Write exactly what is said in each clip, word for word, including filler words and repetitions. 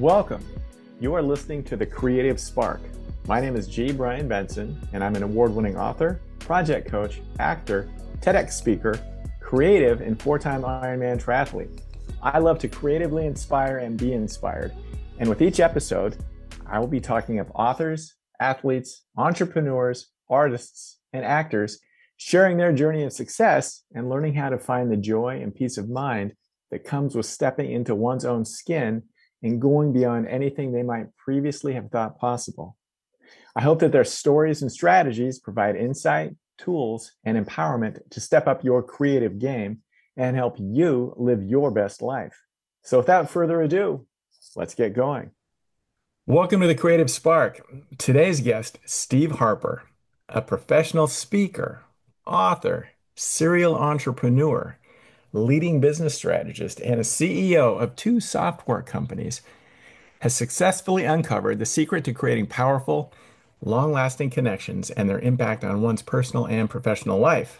Welcome. You are listening to The Creative Spark. My name is G. Brian Benson, and I'm an award-winning author, project coach, actor, TEDx speaker, creative, and four-time Ironman triathlete. I love to creatively inspire and be inspired. And with each episode, I will be talking of authors, athletes, entrepreneurs, artists, and actors sharing their journey of success and learning how to find the joy and peace of mind that comes with stepping into one's own skin and going beyond anything they might previously have thought possible. I hope that their stories and strategies provide insight, tools, and empowerment to step up your creative game and help you live your best life. So without further ado, let's get going. Welcome to the Creative Spark. Today's guest, Steve Harper, a professional speaker, author, serial entrepreneur, leading business strategist, and a C E O of two software companies, has successfully uncovered the secret to creating powerful, long-lasting connections and their impact on one's personal and professional life.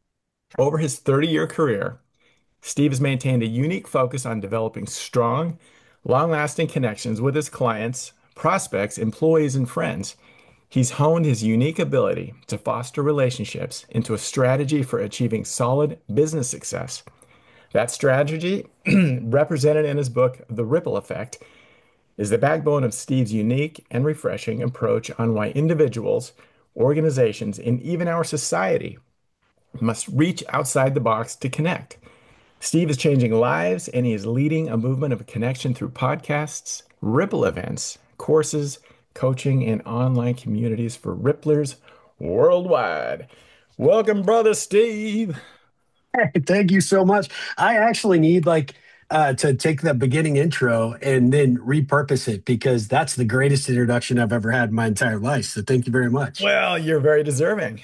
Over his thirty-year career, Steve has maintained a unique focus on developing strong, long-lasting connections with his clients, prospects, employees, and friends. He's honed his unique ability to foster relationships into a strategy for achieving solid business success. That strategy, represented in his book, The Ripple Effect, is the backbone of Steve's unique and refreshing approach on why individuals, organizations, and even our society must reach outside the box to connect. Steve is changing lives, and he is leading a movement of connection through podcasts, ripple events, courses, coaching, and online communities for Ripplers worldwide. Welcome, brother Steve. Hey, thank you so much. I actually need like uh, to take the beginning intro and then repurpose it because that's the greatest introduction I've ever had in my entire life. So thank you very much. Well, you're very deserving.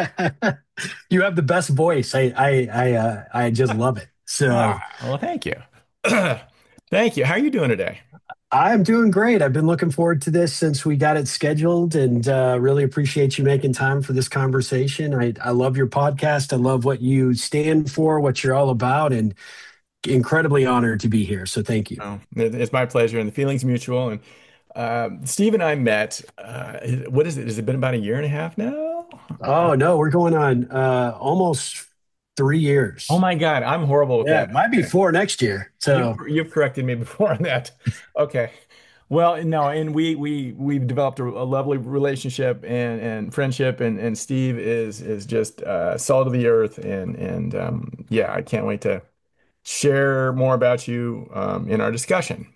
You have the best voice. I I I uh, I just love it. So Ah, well, thank you. Thank you. How are you doing today? I'm doing great. I've been looking forward to this since we got it scheduled, and uh, really appreciate you making time for this conversation. I I love your podcast. I love what you stand for, what you're all about, and incredibly honored to be here. So thank you. Oh, it- it's my pleasure, and the feeling's mutual. And uh, Steve and I met. Uh, what is it? Has it been about a year and a half now? Uh, Oh no, we're going on uh almost three oh years. my God, I'm horrible with Yeah, that. it might be Okay. four next year. You've So you've corrected me before on that. Okay. Well, no, and we we we've developed a, a lovely relationship and and friendship, and and Steve is is just uh, salt of the earth, and and um, yeah, I can't wait to share more about you um, in our discussion.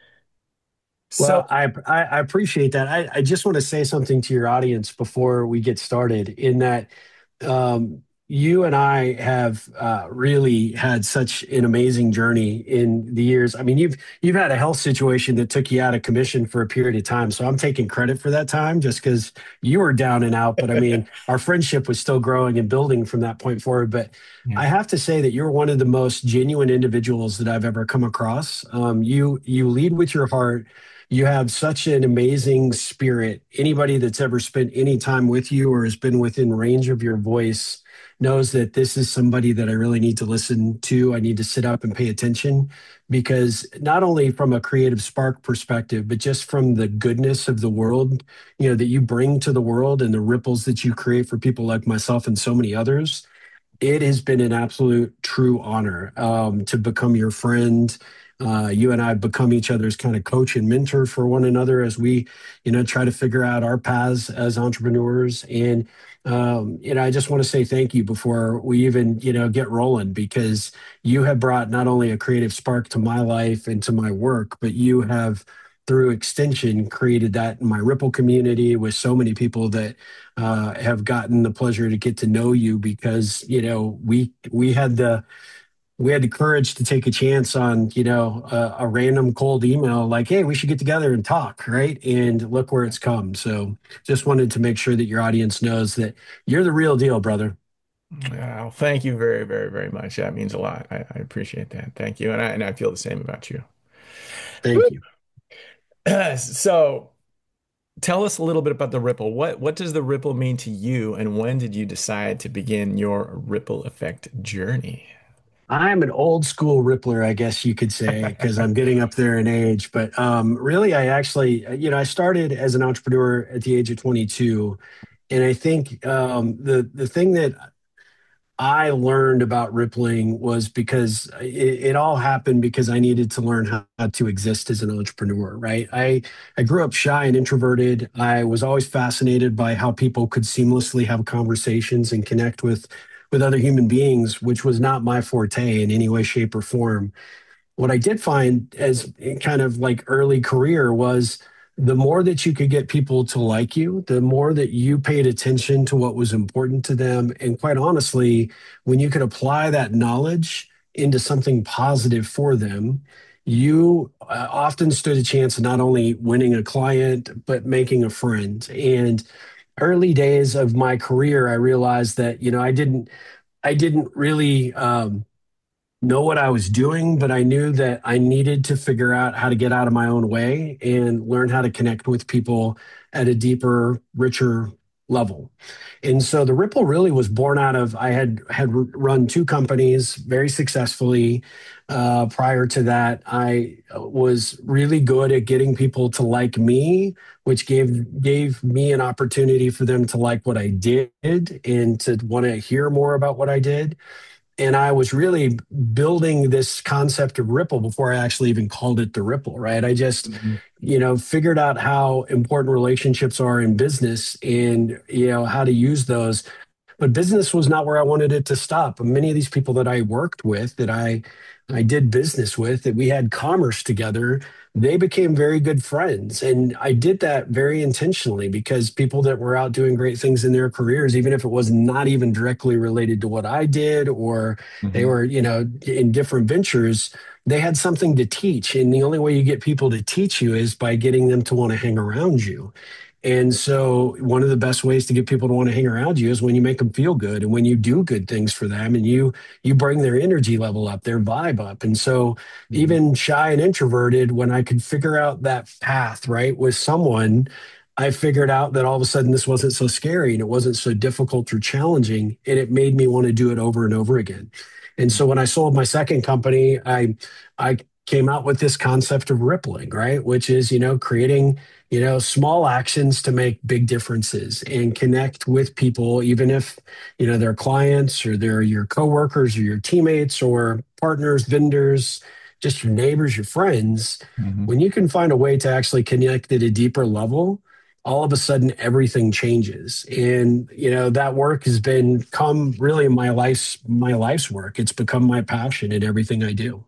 So, well, I I, I appreciate that. I, I just want to say something to your audience before we get started. In that um, you and I have uh, really had such an amazing journey in the years. I mean, you've you've had a health situation that took you out of commission for a period of time. So I'm taking credit for that time just because you were down and out. But I mean, our friendship was still growing and building from that point forward. But yeah. I have to say that you're one of the most genuine individuals that I've ever come across. Um, you you lead with your heart. You have such an amazing spirit. Anybody that's ever spent any time with you or has been within range of your voice knows that this is somebody that I really need to listen to. I need to sit up and pay attention because not only from a creative spark perspective, but just from the goodness of the world, you know, that you bring to the world and the ripples that you create for people like myself and so many others. It has been an absolute true honor um, to become your friend. Uh, you and I have become each other's kind of coach and mentor for one another as we, you know, try to figure out our paths as entrepreneurs. And, um, you know, I just want to say thank you before we even, you know, get rolling because you have brought not only a creative spark to my life and to my work, but you have, through extension, created that in my Ripple community with so many people that uh, have gotten the pleasure to get to know you because you know we we had the we had the courage to take a chance on you know a, a random cold email like, hey, we should get together and talk, right? And look where it's come. So just wanted to make sure that your audience knows that you're the real deal, brother. Well, thank you very, very, very much. That means a lot. I, I appreciate that. Thank you, and I and I feel the same about you. Thank you. So, tell us a little bit about the ripple. What what does the ripple mean to you, and when did you decide to begin your ripple effect journey? I'm an old school Rippler, I guess you could say, because I'm getting up there in age. But um, really, I actually, you know, I started as an entrepreneur at the age of twenty-two, and I think um, the the thing that I learned about rippling was because it, it all happened because I needed to learn how, how to exist as an entrepreneur, right? I I grew up shy and introverted. I was always fascinated by how people could seamlessly have conversations and connect with with other human beings, which was not my forte in any way, shape, or form. What I did find as kind of like early career was the more that you could get people to like you, the more that you paid attention to what was important to them. And quite honestly, when you could apply that knowledge into something positive for them, you uh, often stood a chance of not only winning a client, but making a friend. And early days of my career, I realized that, you know, I didn't, I didn't really, um, know what I was doing, but I knew that I needed to figure out how to get out of my own way and learn how to connect with people at a deeper, richer level. And so the Ripple really was born out of I had had run two companies very successfully. Uh, prior to that, I was really good at getting people to like me, which gave gave me an opportunity for them to like what I did and to want to hear more about what I did. And I was really building this concept of Ripple before I actually even called it the Ripple, right? I just, Mhm. you know, figured out how important relationships are in business and, you know, how to use those. But business was not where I wanted it to stop. Many of these people that I worked with, that I I did business with, that we had commerce together, they became very good friends. And I did that very intentionally because people that were out doing great things in their careers, even if it was not even directly related to what I did, or they Mhm. were, you know, in different ventures, they had something to teach. And the only way you get people to teach you is by getting them to want to hang around you. And so, one of the best ways to get people to want to hang around you is when you make them feel good, and when you do good things for them, and you you bring their energy level up, their vibe up. And so, Mhm. even shy and introverted, when I could figure out that path right with someone, I figured out that all of a sudden this wasn't so scary and it wasn't so difficult or challenging, and it made me want to do it over and over again. And so, when I sold my second company, I I came out with this concept of rippling, right, which is you know creating you know, small actions to make big differences and connect with people, even if, you know, they're clients or they're your coworkers or your teammates or partners, vendors, just your neighbors, your friends. Mhm. When you can find a way to actually connect at a deeper level, all of a sudden everything changes. And, you know, that work has been come really my life's my life's work. It's become my passion in everything I do.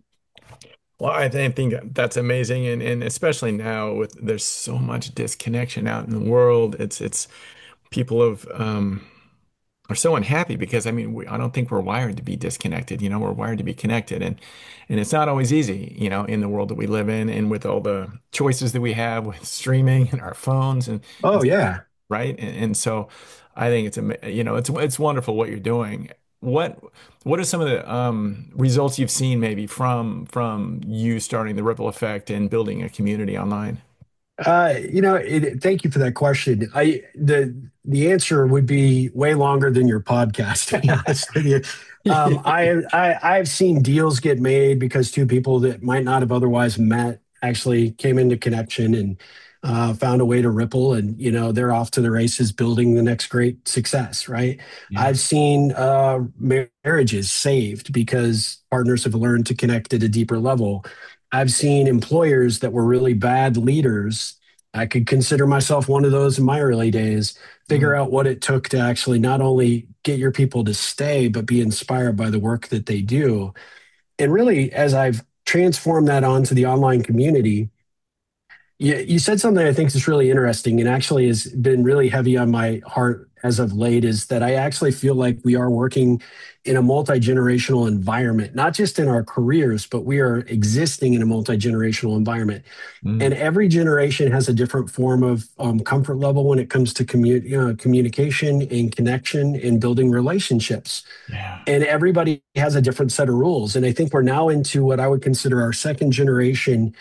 Well, I th- think that's amazing, and and especially now with there's so much disconnection out in the world. It's it's people have um are so unhappy because I mean we, I don't think we're wired to be disconnected. You know, we're wired to be connected, and and it's not always easy. You know, in the world that we live in, and with all the choices that we have with streaming and our phones and, Oh and yeah. right? And, and so I think it's ama- you know it's it's wonderful what you're doing. What what are some of the um, results you've seen maybe from from you starting the ripple effect and building a community online? Uh, you know, it, thank you for that question. I the the answer would be way longer than your podcast, to be honest with you. Um, I, I I've seen deals get made because two people that might not have otherwise met actually came into connection and uh, found a way to ripple, and you know they're off to the races building the next great success. Right? Yeah. I've seen uh, marriages saved because partners have learned to connect at a deeper level. I've seen employers that were really bad leaders. I could consider myself one of those in my early days, Mm. figure out what it took to actually not only get your people to stay, but be inspired by the work that they do. And really, as I've transformed that onto the online community, you, you said something I think is really interesting and actually has been really heavy on my heart as of late is that I actually feel like we are working in a multi-generational environment, not just in our careers, but we are existing in a multi-generational environment. And Mm. every generation has a different form of um, comfort level when it comes to commu- you know, communication and connection and building relationships. Yeah. And everybody has a different set of rules. And I think we're now into what I would consider our second generation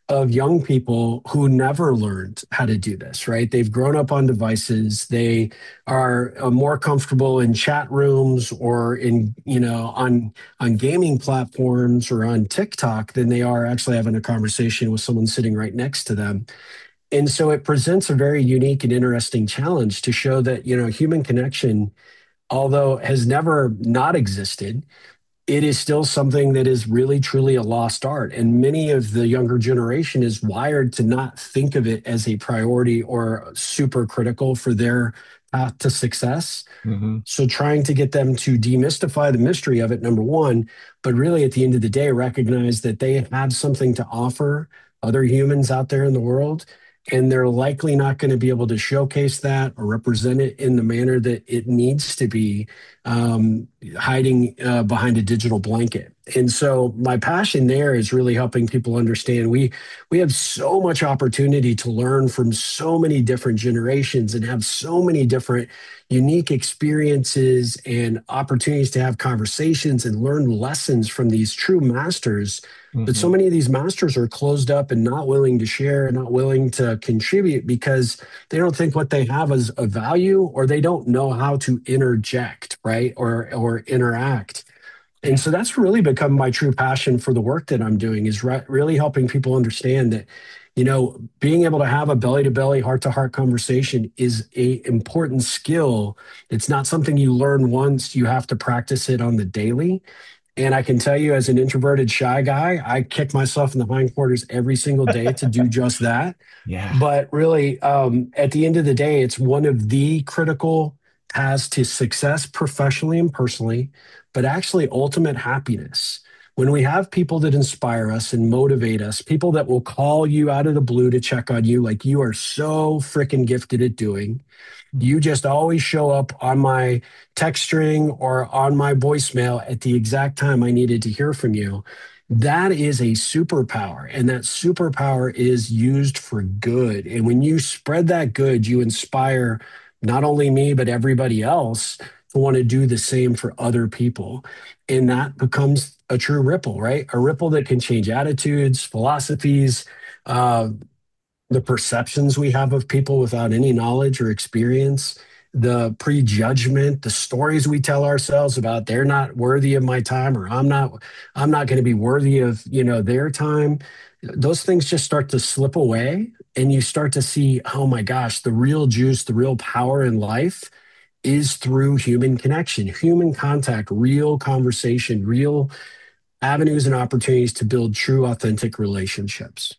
of young people who never learned how to do this, right? They've grown up on devices. They are uh, more comfortable in chat rooms or in, you know, on on gaming platforms or on TikTok than they are actually having a conversation with someone sitting right next to them. And so it presents a very unique and interesting challenge to show that, you know, human connection, although has never not existed, it is still something that is really truly a lost art. And many of the younger generation is wired to not think of it as a priority or super critical for their path to success. Hmm. So trying to get them to demystify the mystery of it, number one, but really at the end of the day, recognize that they have something to offer other humans out there in the world. And they're likely not going to be able to showcase that or represent it in the manner that it needs to be, um, hiding uh, behind a digital blanket. And so my passion there is really helping people understand we we have so much opportunity to learn from so many different generations and have so many different unique experiences and opportunities to have conversations and learn lessons from these true masters. But so Hmm. many of these masters are closed up and not willing to share, not willing to contribute because they don't think what they have is of value, or they don't know how to interject, right? Or or interact. And Yeah. so that's really become my true passion for the work that I'm doing is re- really helping people understand that, you know, being able to have a belly to belly, heart to heart conversation is a important skill. It's not something you learn once, you have to practice it on the daily. And I can tell you, as an introverted, shy guy, I kick myself in the hindquarters every single day to do just that. Yeah. But really, um, at the end of the day, it's one of the critical paths to success professionally and personally, but actually ultimate happiness. When we have people that inspire us and motivate us, people that will call you out of the blue to check on you, like you are so freaking gifted at doing, you just always show up on my text string or on my voicemail at the exact time I needed to hear from you. That is a superpower, and that superpower is used for good. And when you spread that good, you inspire not only me, but everybody else to want to do the same for other people. And that becomes a true ripple, right? A ripple that can change attitudes, philosophies, uh, the perceptions we have of people without any knowledge or experience, the prejudgment, the stories we tell ourselves about they're not worthy of my time or I'm not I'm not going to be worthy of, you know, their time. Those things just start to slip away and you start to see, oh my gosh, the real juice, the real power in life is through human connection, human contact, real conversation, real avenues and opportunities to build true, authentic relationships.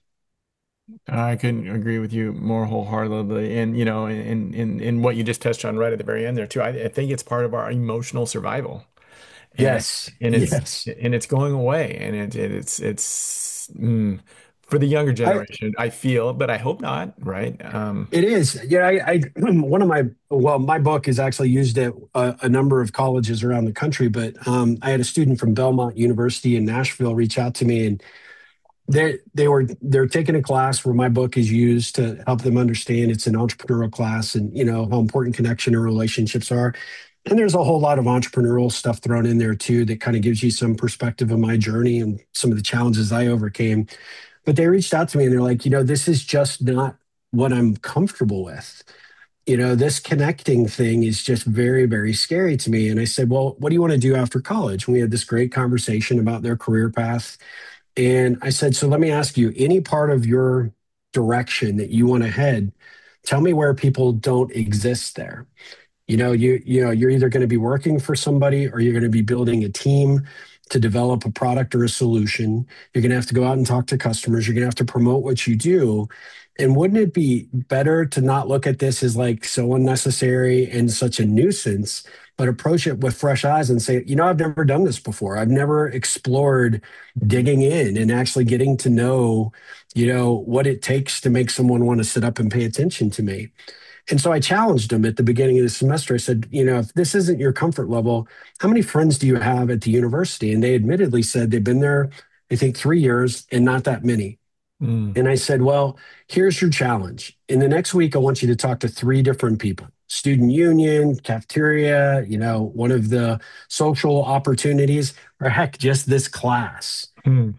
I couldn't agree with you more wholeheartedly. And, you know, in, in, in what you just touched on right at the very end there too, I, I think it's part of our emotional survival. And, Yes, and it's, yes. and it's going away. And it, it it's, it's, mm, for the younger I, generation, I feel, but I hope not, right? Um, It is. Yeah, I, I one of my well, my book is actually used at a, a number of colleges around the country. But um, I had a student from Belmont University in Nashville reach out to me, and they they were they're taking a class where my book is used to help them understand. It's an entrepreneurial class, and you know how important connection and relationships are. And there's a whole lot of entrepreneurial stuff thrown in there too that kind of gives you some perspective of my journey and some of the challenges I overcame. But they reached out to me and they're like, you know, this is just not what I'm comfortable with. You know, this connecting thing is just very, very scary to me. And I said, well, what do you want to do after college? And we had this great conversation about their career path. And I said, so let me ask you, any part of your direction that you want to head, tell me where people don't exist there. You know, you you know, you're either going to be working for somebody or you're going to be building a team to develop a product or a solution. You're going to have to go out and talk to customers. You're going to have to promote what you do. And wouldn't it be better to not look at this as like so unnecessary and such a nuisance, but approach it with fresh eyes and say, you know, I've never done this before. I've never explored digging in and actually getting to know, you know, what it takes to make someone want to sit up and pay attention to me. And so I challenged them at the beginning of the semester. I said, you know, if this isn't your comfort level, how many friends do you have at the university? And they admittedly said they've been there, I think, three years and not that many. mm, And I said, well, here's your challenge. In the next week, I want you to talk to three different people: student union, cafeteria, you know, one of the social opportunities, or heck, just this class. mm,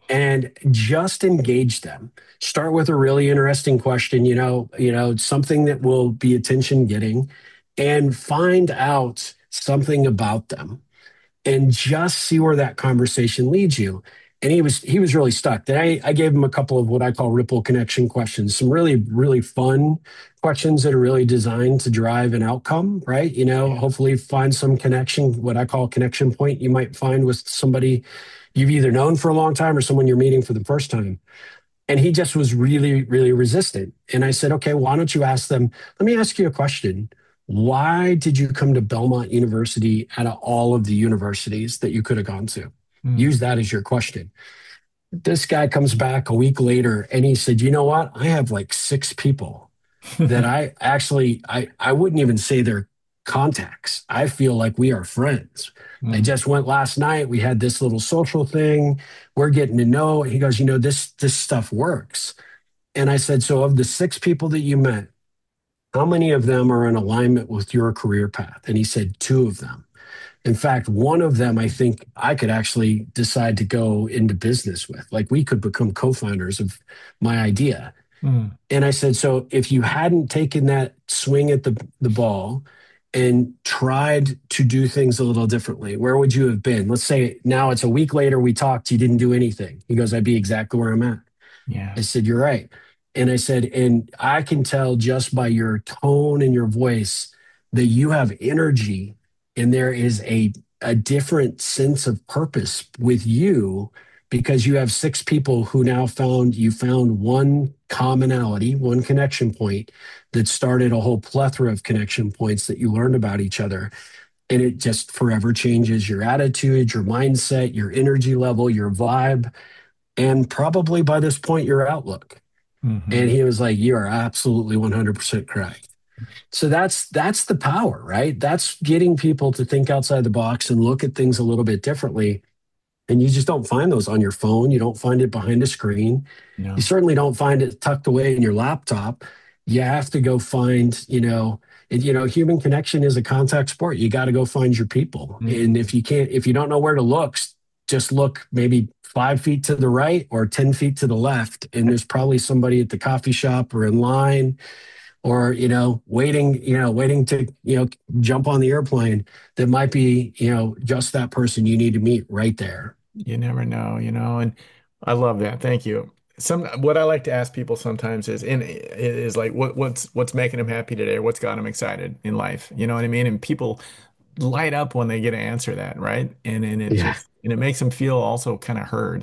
and just engage them. Start with a really interesting question, you know, you know, something that will be attention getting, and find out something about them and just see where that conversation leads you. And he was he was really stuck. Then I, I gave him a couple of what I call ripple connection questions, some really, really fun questions that are really designed to drive an outcome, right? You know, hopefully find some connection, what I call connection point you might find with somebody you've either known for a long time or someone you're meeting for the first time. And he just was really, really resistant. And I said, okay, why don't you ask them? Let me ask you a question. Why did you come to Belmont University out of all of the universities that you could have gone to? Mm. Use that as your question. This guy comes back a week later and he said, you know what? I have like six people that I actually, I, I wouldn't even say they're contacts. I feel like we are friends. Mm. I just went last night. We had this little social thing. We're getting to know. He goes, you know, this, this stuff works. And I said, so of the six people that you met, how many of them are in alignment with your career path? And he said, two of them. In fact, one of them, I think I could actually decide to go into business with. Like we could become co-founders of my idea. Mm. And I said, so if you hadn't taken that swing at the, the ball and tried to do things a little differently, where would you have been? Let's say now it's a week later, we talked, you didn't do anything. He goes, I'd be exactly where I'm at. Yeah. I said, you're right. And I said, and I can tell just by your tone and your voice that you have energy and there is a, a different sense of purpose with you because you have six people who now found, you found one commonality, one connection point that started a whole plethora of connection points that you learned about each other. And it just forever changes your attitude, your mindset, your energy level, your vibe, and probably by this point, your outlook. Mm-hmm. And he was like, you are absolutely one hundred percent correct. So that's that's the power, right? That's getting people to think outside the box and look at things a little bit differently. And you just don't find those on your phone. You don't find it behind a screen. No. You certainly don't find it tucked away in your laptop. You have to go find, you know, it, you know, human connection is a contact sport. You got to go find your people. Mm-hmm. And if you can't, if you don't know where to look, just look maybe five feet to the right or ten feet to the left. And there's probably somebody at the coffee shop or in line or, you know, waiting, you know, waiting to, you know, jump on the airplane that might be, you know, just that person you need to meet right there. You never know, you know, and I love that. Thank you. Some, what I like to ask people sometimes is, in is like, what, what's, what's making them happy today? Or what's got them excited in life? You know what I mean? And people light up when they get to answer that, right? And and it yeah. just and it makes them feel also kind of heard.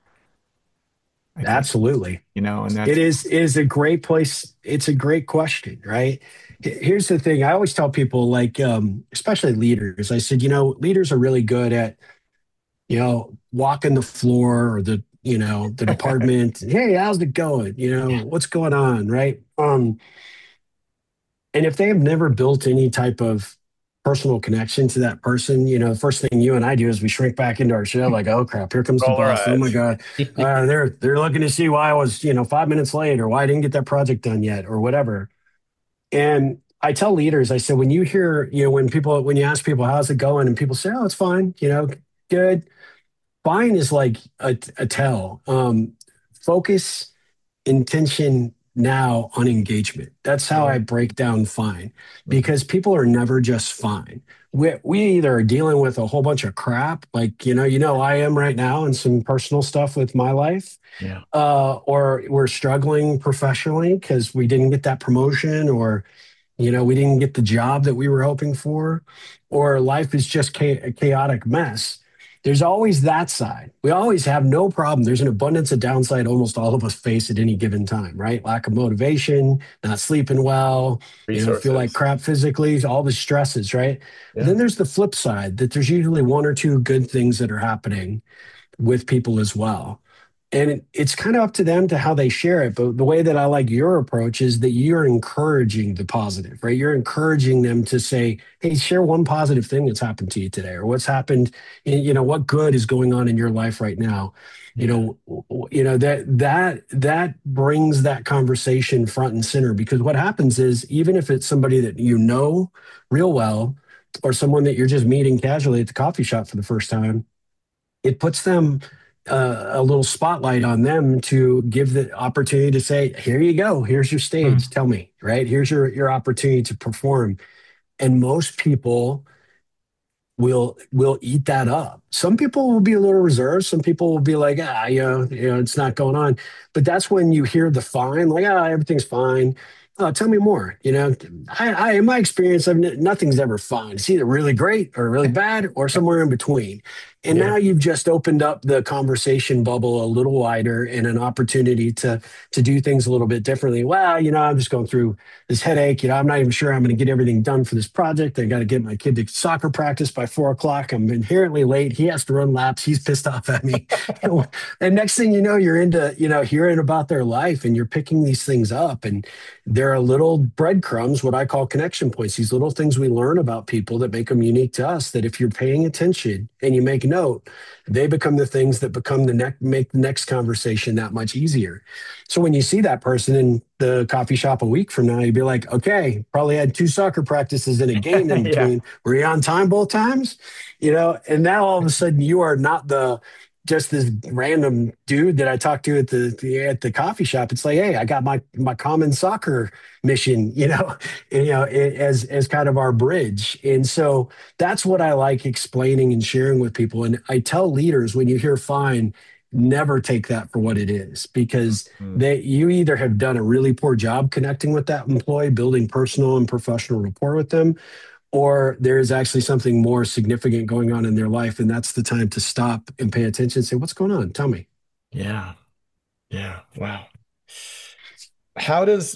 I Absolutely. Think, you know, and that's, it is it is a great place. It's a great question, right? Here's the thing. I always tell people, like, um, especially leaders, I said, you know, leaders are really good at, you know, walking the floor or the, you know, the department. Hey, how's it going? You know, yeah. what's going on, right? Um, and if they have never built any type of personal connection to that person, you know, the first thing you and I do is we shrink back into our shell, like, oh crap, here comes the boss. Oh my God. Uh, they're they're looking to see why I was, you know, five minutes late or why I didn't get that project done yet or whatever. And I tell leaders, I said, when you hear, you know, when people, when you ask people, how's it going? And people say, oh, it's fine, you know, good. Fine is like a, a tell. Um, focus, intention, now on engagement. That's how I break down fine, because people are never just fine. We, we either are dealing with a whole bunch of crap, like, you know, you know, I am right now, and some personal stuff with my life, yeah. uh, or we're struggling professionally because we didn't get that promotion, or, you know, we didn't get the job that we were hoping for, or life is just cha- a chaotic mess. There's always that side. We always have no problem. There's an abundance of downside almost all of us face at any given time, right? Lack of motivation, not sleeping well, Resources. you know, feel like crap physically, all the stresses, right? Yeah. Then there's the flip side, that there's usually one or two good things that are happening with people as well. And it, it's kind of up to them to how they share it. But the way that I like your approach is that you're encouraging the positive, right? You're encouraging them to say, hey, share one positive thing that's happened to you today, or what's happened, in, you know, what good is going on in your life right now. Yeah. You know, you know, that, that, that brings that conversation front and center, because what happens is, even if it's somebody that you know real well, or someone that you're just meeting casually at the coffee shop for the first time, it puts them uh, a little spotlight on them to give the opportunity to say, here you go, here's your Mm. stage, tell me, right? Here's your your opportunity to perform. And most people will will eat that up. Some people will be a little reserved. Some people will be like, ah, you know, you know, it's not going on. But that's when you hear the fine, like, ah, everything's fine. Oh, tell me more. You know, I, I in my experience, I've n- nothing's ever fine. It's either really great or really bad or somewhere in between. And Yeah. now you've just opened up the conversation bubble a little wider and an opportunity to to do things a little bit differently. Well, you know, I'm just going through this headache. You know, I'm not even sure I'm going to get everything done for this project. I got to get my kid to soccer practice by four o'clock. I'm inherently late. He has to run laps. He's pissed off at me. And next thing you know, you're into, you know, hearing about their life and you're picking these things up. And there are little breadcrumbs, what I call connection points, these little things we learn about people that make them unique to us, that if you're paying attention and you make note, they become the things that become the next, make the next conversation that much easier. So when you see that person in the coffee shop a week from now, you'd be like, okay, probably had two soccer practices and a game in Yeah. between. Were you on time both times? You know, and now all of a sudden you are not the just this random dude that I talked to at the, the at the coffee shop. It's like, hey, I got my my common soccer mission, you know, and, you know, as as kind of our bridge. And so that's what I like explaining and sharing with people. And I tell leaders, when you hear fine, never take that for what it is, because Mm. they you either have done a really poor job connecting with that employee, building personal and professional rapport with them, or there is actually something more significant going on in their life. And that's the time to stop and pay attention and say, what's going on? Tell me. Yeah. Yeah. Wow. How does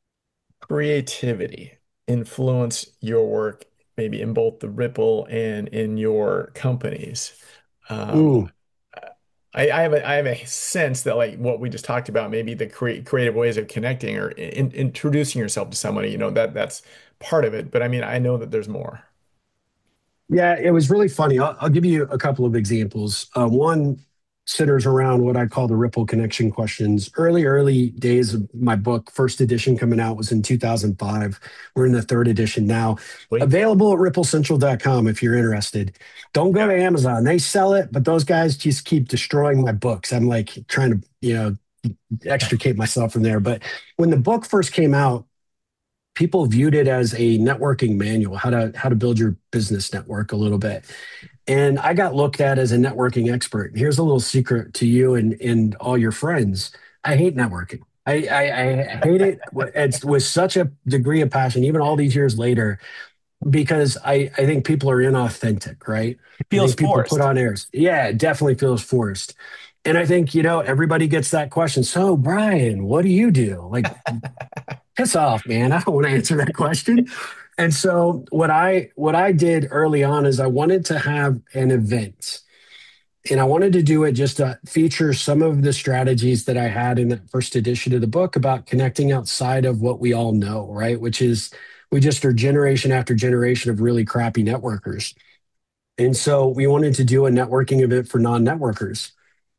creativity influence your work, maybe in both the Ripple and in your companies? Um, Ooh, I, I have a, I have a sense that like what we just talked about, maybe the cre creative ways of connecting or in, introducing yourself to somebody, you know, that that's part of it. But I mean, I know that there's more. yeah, it was really funny. I'll, I'll give you a couple of examples. Uh, one centers around what I call the ripple connection questions. Early, early days of my book, first edition coming out was in two thousand five. We're in the third edition now. Wait. Available at ripple central dot com if you're interested. Don't go Yeah. to Amazon. They sell it, but those guys just keep destroying my books. I'm like trying to, you know, extricate myself from there. But when the book first came out, people viewed it as a networking manual, how to how to build your business network a little bit. And I got looked at as a networking expert. Here's a little secret to you and, and all your friends. I hate networking. I, I, I hate it. It's with such a degree of passion, even all these years later, because I, I think people are inauthentic, right? It I feels think people put forced. on airs. Yeah, it definitely feels forced. And I think, you know, everybody gets that question. So, Brian, what do you do? Like, piss off, man. I don't want to answer that question. And so what I what I did early on is I wanted to have an event. And I wanted to do it just to feature some of the strategies that I had in the first edition of the book about connecting outside of what we all know, right? Which is we just are generation after generation of really crappy networkers. And so we wanted to do a networking event for non-networkers.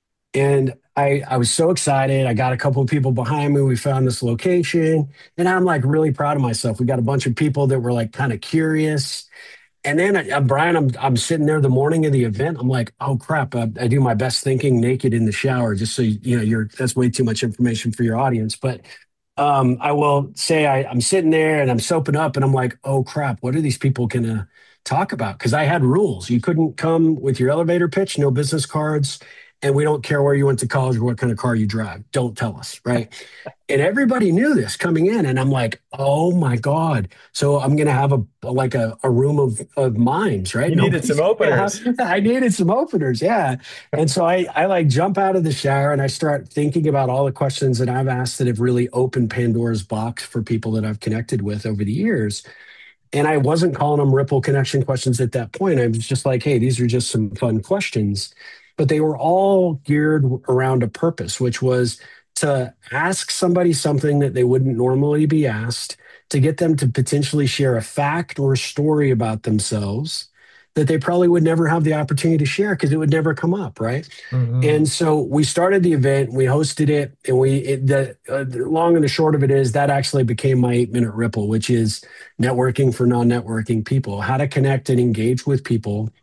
And I, I was so excited. I got a couple of people behind me. We found this location, and I'm like really proud of myself. We got a bunch of people that were like kind of curious. And then, uh, Brian, I'm I'm sitting there the morning of the event. I'm like, oh crap! I, I do my best thinking naked in the shower, just so you, you know, you're that's way too much information for your audience. But um, I will say I, I'm sitting there and I'm soaping up, and I'm like, oh crap! What are these people gonna talk about? Because I had rules. You couldn't come with your elevator pitch, no business cards, and we don't care where you went to college or what kind of car you drive. Don't tell us, right? And everybody knew this coming in, and I'm like, oh my god! So I'm gonna have a like a, a room of of mimes, right? You needed some Nobody's gonna openers. have- I needed some openers, yeah. And so I I like jump out of the shower and I start thinking about all the questions that I've asked that have really opened Pandora's box for people that I've connected with over the years. And I wasn't calling them ripple connection questions at that point. I was just like, hey, these are just some fun questions. But they were all geared around a purpose, which was to ask somebody something that they wouldn't normally be asked, to get them to potentially share a fact or a story about themselves that they probably would never have the opportunity to share because it would never come up, right? Hmm. And so we started the event, we hosted it, and we it, the, uh, the long and the short of it is that actually became my eight minute ripple, which is networking for non-networking people, how to connect and engage with people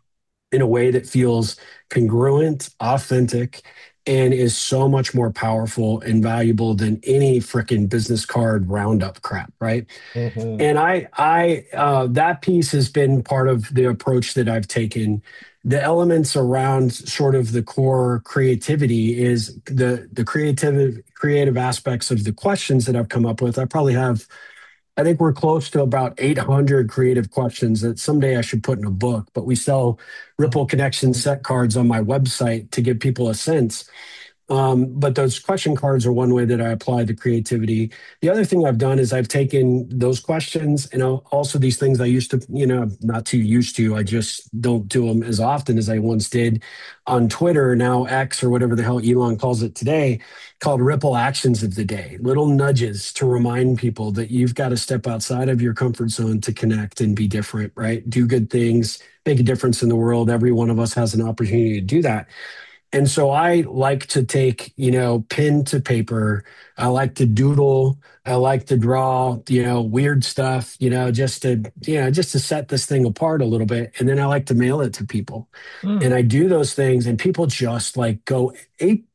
in a way that feels congruent, authentic, and is so much more powerful and valuable than any freaking business card roundup crap, right? Hmm. And I, I, uh, that piece has been part of the approach that I've taken. The elements around sort of the core creativity is the the creative creative aspects of the questions that I've come up with. I probably have, I think we're close to about eight hundred creative questions that someday I should put in a book. But we sell Ripple Connection set cards on my website to give people a sense. Um, but those question cards are one way that I apply the creativity. The other thing I've done is I've taken those questions and also these things I used to, you know, not too used to. I just don't do them as often as I once did on Twitter, now X or whatever the hell Elon calls it today, called Ripple Actions of the Day. Little nudges to remind people that you've got to step outside of your comfort zone to connect and be different, right? Do good things, make a difference in the world. Every one of us has an opportunity to do that. And so I like to take, you know, pen to paper. I like to doodle. I like to draw, you know, weird stuff, you know, just to, you know, just to set this thing apart a little bit. And then I like to mail it to people. And Mm. I do those things and people just like go ape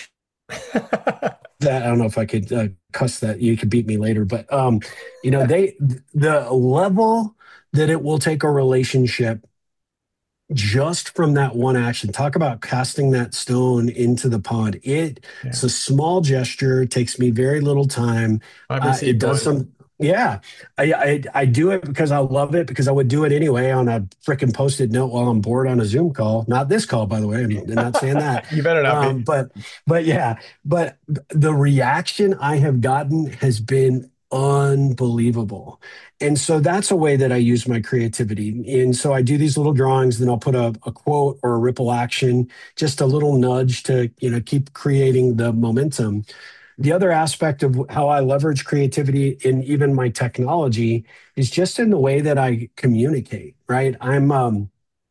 that. I don't know if I could uh, cuss that. You could beat me later, but um, you know, they the level that it will take a relationship just from that one action. Talk about casting that stone into the pond. It, Yeah. it's a small gesture. It takes me very little time. I've Uh, it received does those. some. Yeah, I, I I do it because I love it because I would do it anyway on a freaking post-it note while I'm bored on a Zoom call. Not this call, by the way. I'm not saying that. You better not be. Um, but but yeah, but the reaction I have gotten has been unbelievable. And so that's a way that I use my creativity. And so I do these little drawings, then I'll put a, a quote or a ripple action, just a little nudge to, you know, keep creating the momentum. The other aspect of how I leverage creativity in even my technology is just in the way that I communicate, right? I'm um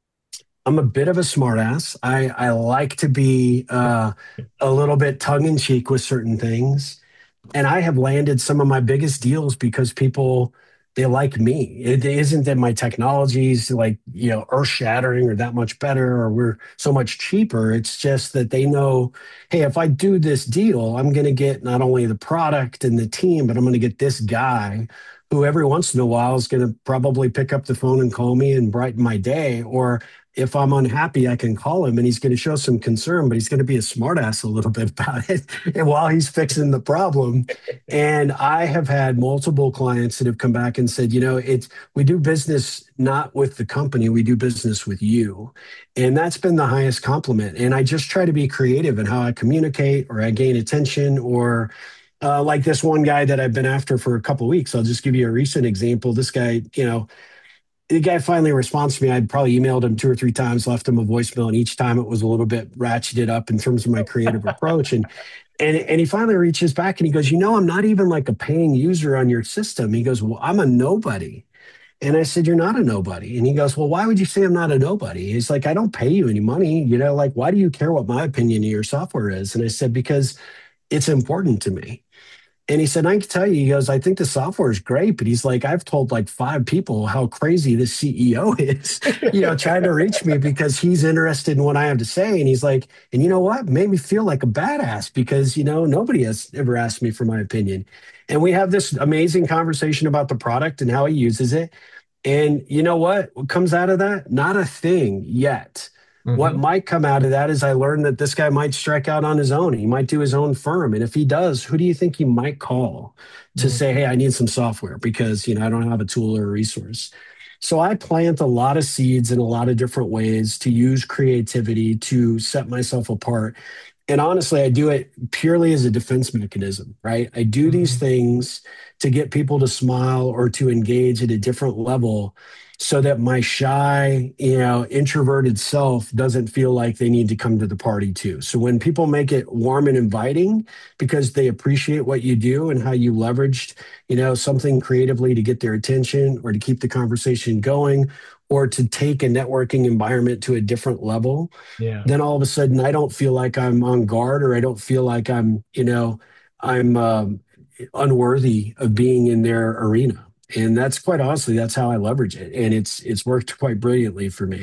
I'm a bit of a smartass. I I like to be uh a little bit tongue in cheek with certain things, and I have landed some of my biggest deals because people they like me. It isn't that my technology's like, you know, earth shattering or that much better or we're so much cheaper. It's just that they know, hey, if I do this deal, I'm going to get not only the product and the team, but I'm going to get this guy who every once in a while is going to probably pick up the phone and call me and brighten my day. Or if I'm unhappy, I can call him and he's going to show some concern, but he's going to be a smartass a little bit about it. And while he's fixing the problem, and I have had multiple clients that have come back and said, you know, it's we do business not with the company, we do business with you. And that's been the highest compliment. And I just try to be creative in how I communicate or I gain attention or uh, like this one guy that I've been after for a couple of weeks. I'll just give you a recent example. This guy, you know, the guy finally responds to me. I'd probably emailed him two or three times, left him a voicemail, and each time it was a little bit ratcheted up in terms of my creative approach. And and and he finally reaches back and he goes, you know, I'm not even like a paying user on your system. He goes, well, I'm a nobody. And I said, you're not a nobody. And he goes, well, why would you say I'm not a nobody? He's like, I don't pay you any money. You know, like, why do you care what my opinion of your software is? And I said, because it's important to me. And he said, I can tell you, he goes, I think the software is great, but he's like, I've told like five people how crazy this C E O is, you know, trying to reach me because he's interested in what I have to say. And he's like, and you know what? Made me feel like a badass because, you know, nobody has ever asked me for my opinion. And we have this amazing conversation about the product and how he uses it. And you know what? What comes out of that? Not a thing yet. What Hmm. might come out of that is I learned that this guy might strike out on his own. He might do his own firm. And if he does, who do you think he might call to say, hey, I need some software because, you know, I don't have a tool or a resource. So I plant a lot of seeds in a lot of different ways to use creativity to set myself apart. And honestly, I do it purely as a defense mechanism, right? I do these Hmm. things to get people to smile or to engage at a different level so that my shy, you know, introverted self doesn't feel like they need to come to the party too. So when people make it warm and inviting because they appreciate what you do and how you leveraged, you know, something creatively to get their attention or to keep the conversation going or to take a networking environment to a different level, Yeah. then all of a sudden I don't feel like I'm on guard or I don't feel like I'm, you know, I'm um, unworthy of being in their arena. And that's quite honestly, that's how I leverage it. And it's it's worked quite brilliantly for me.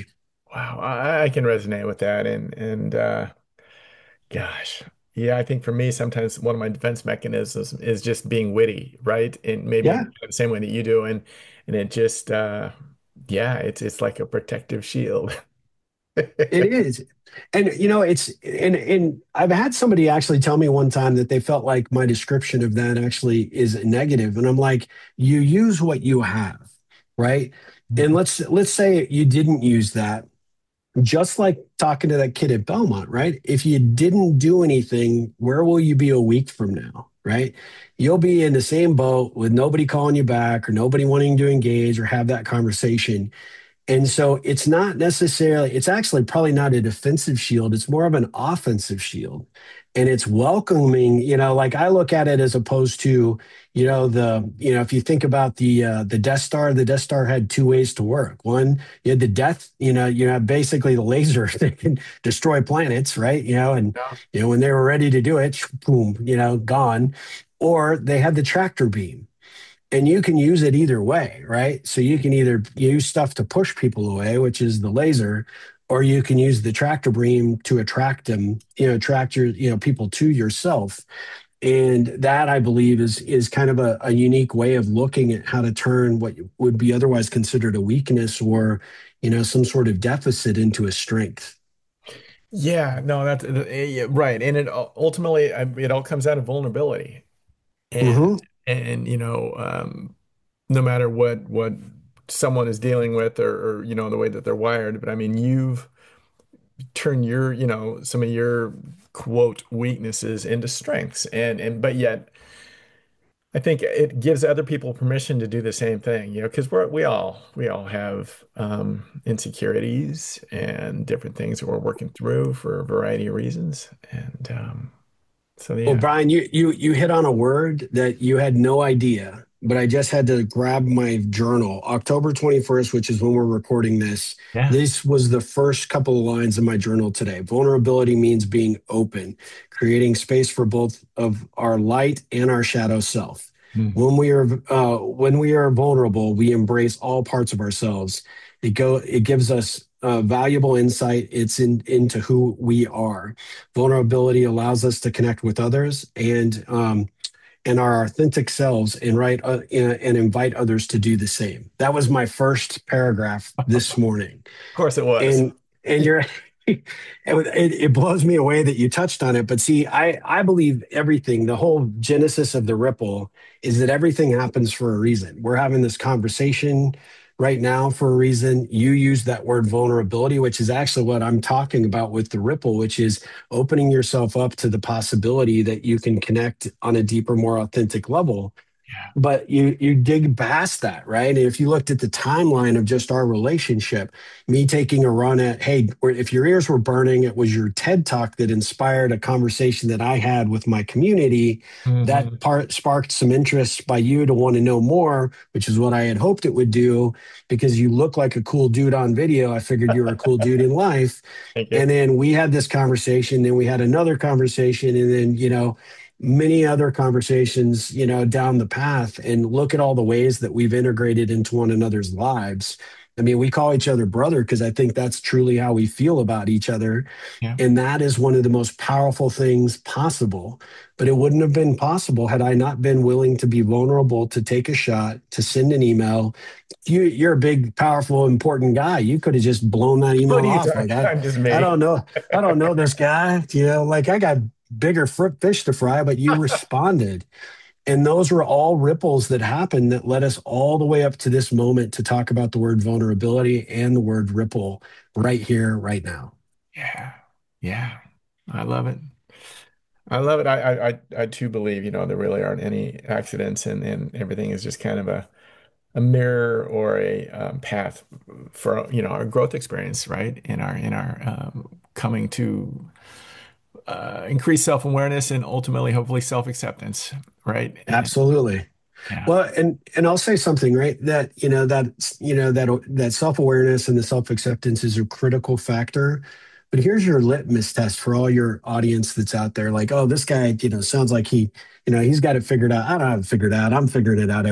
Wow, I, I can resonate with that. And and uh, gosh, yeah, I think for me, sometimes one of my defense mechanisms is just being witty, right? And maybe in Yeah, the same way that you do, and and it just, uh, yeah, it's it's like a protective shield. it is. And you know, it's and and I've had somebody actually tell me one time that they felt like my description of that actually is negative. And I'm like, you use what you have, right? And let's let's say you didn't use that, just like talking to that kid at Belmont, right? If you didn't do anything, where will you be a week from now, right? You'll be in the same boat with nobody calling you back or nobody wanting to engage or have that conversation. And so it's not necessarily, it's actually probably not a defensive shield. It's more of an offensive shield. And it's welcoming, you know, like I look at it as opposed to, you know, the, you know, if you think about the uh, the Death Star, the Death Star had two ways to work. One, you had the death, you know, you have basically the laser that can destroy planets, right? You know, and Yeah. you know, when they were ready to do it, boom, you know, gone. Or they had the tractor beam, and you can use it either way, right? So you can either use stuff to push people away, which is the laser, or you can use the tractor beam to attract them, you know, attract your, you know, people to yourself. And that I believe is is kind of a, a unique way of looking at how to turn what would be otherwise considered a weakness or, you know, some sort of deficit into a strength. Yeah, no, that's uh, yeah, right. And it ul- ultimately, I- it all comes out of vulnerability. And Hmm. and you know, um, no matter what what someone is dealing with, or, or you know the way that they're wired, but I mean, you've turned your, you know, some of your quote weaknesses into strengths, and and but yet I think it gives other people permission to do the same thing, you know, because we're we all we all have um, insecurities and different things that we're working through for a variety of reasons, and um, so Well, yeah, Brian, you you you hit on a word that you had no idea, but I just had to grab my journal. October twenty-first, which is when we're recording this. yeah. This was the first couple of lines in my journal today. Vulnerability means being open, creating space for both of our light and our shadow self. Mm. When we are uh, when we are vulnerable, we embrace all parts of ourselves. It go it gives us uh, valuable insight. It's in into who we are. Vulnerability allows us to connect with others and um, and our authentic selves, and write uh, and, and invite others to do the same. That was my first paragraph this morning, Of course it was. and and you're. It, it blows me away that you touched on it, but see, I I believe everything. The whole genesis of the ripple is that everything happens for a reason. We're having this conversation right now for a reason. You use that word vulnerability, which is actually what I'm talking about with the ripple, which is opening yourself up to the possibility that you can connect on a deeper, more authentic level. Yeah. But you you dig past that, right? And if you looked at the timeline of just our relationship, me taking a run at, hey, if your ears were burning, it was your TED talk that inspired a conversation that I had with my community. That Hmm. part sparked some interest by you to want to know more, which is what I had hoped it would do, because you look like a cool dude on video. I figured you were a cool dude in life. Thank you. And then we had this conversation, then we had another conversation, and then, you know, many other conversations, you know, down the path, and look at all the ways that we've integrated into one another's lives. I mean, we call each other brother because I think that's truly how we feel about each other. Yeah. And that is one of the most powerful things possible. But it wouldn't have been possible had I not been willing to be vulnerable, to take a shot, to send an email. You, you're a big, powerful, important guy. You could have just blown that What email are you off. talking? Like, I, I'm just I me. don't know. I don't know this guy. You know, like I got bigger fr- fish to fry, but you responded. And those were all ripples that happened that led us all the way up to this moment to talk about the word vulnerability and the word ripple right here, right now. Yeah. Yeah. I love it. I love it. I, I, I I too believe, you know, there really aren't any accidents, and, and everything is just kind of a, a mirror or a um, path for, you know, our growth experience, right? In our, in our um, coming to uh, increase self-awareness and ultimately, hopefully, self-acceptance, right? And Absolutely. yeah. Well, and and I'll say something, right? That you know that you know that that self-awareness and the self-acceptance is a critical factor. But here's your litmus test for all your audience that's out there. Like, oh, this guy, you know, sounds like he, you know, he's got it figured out. I don't have it figured out. I'm figuring it out every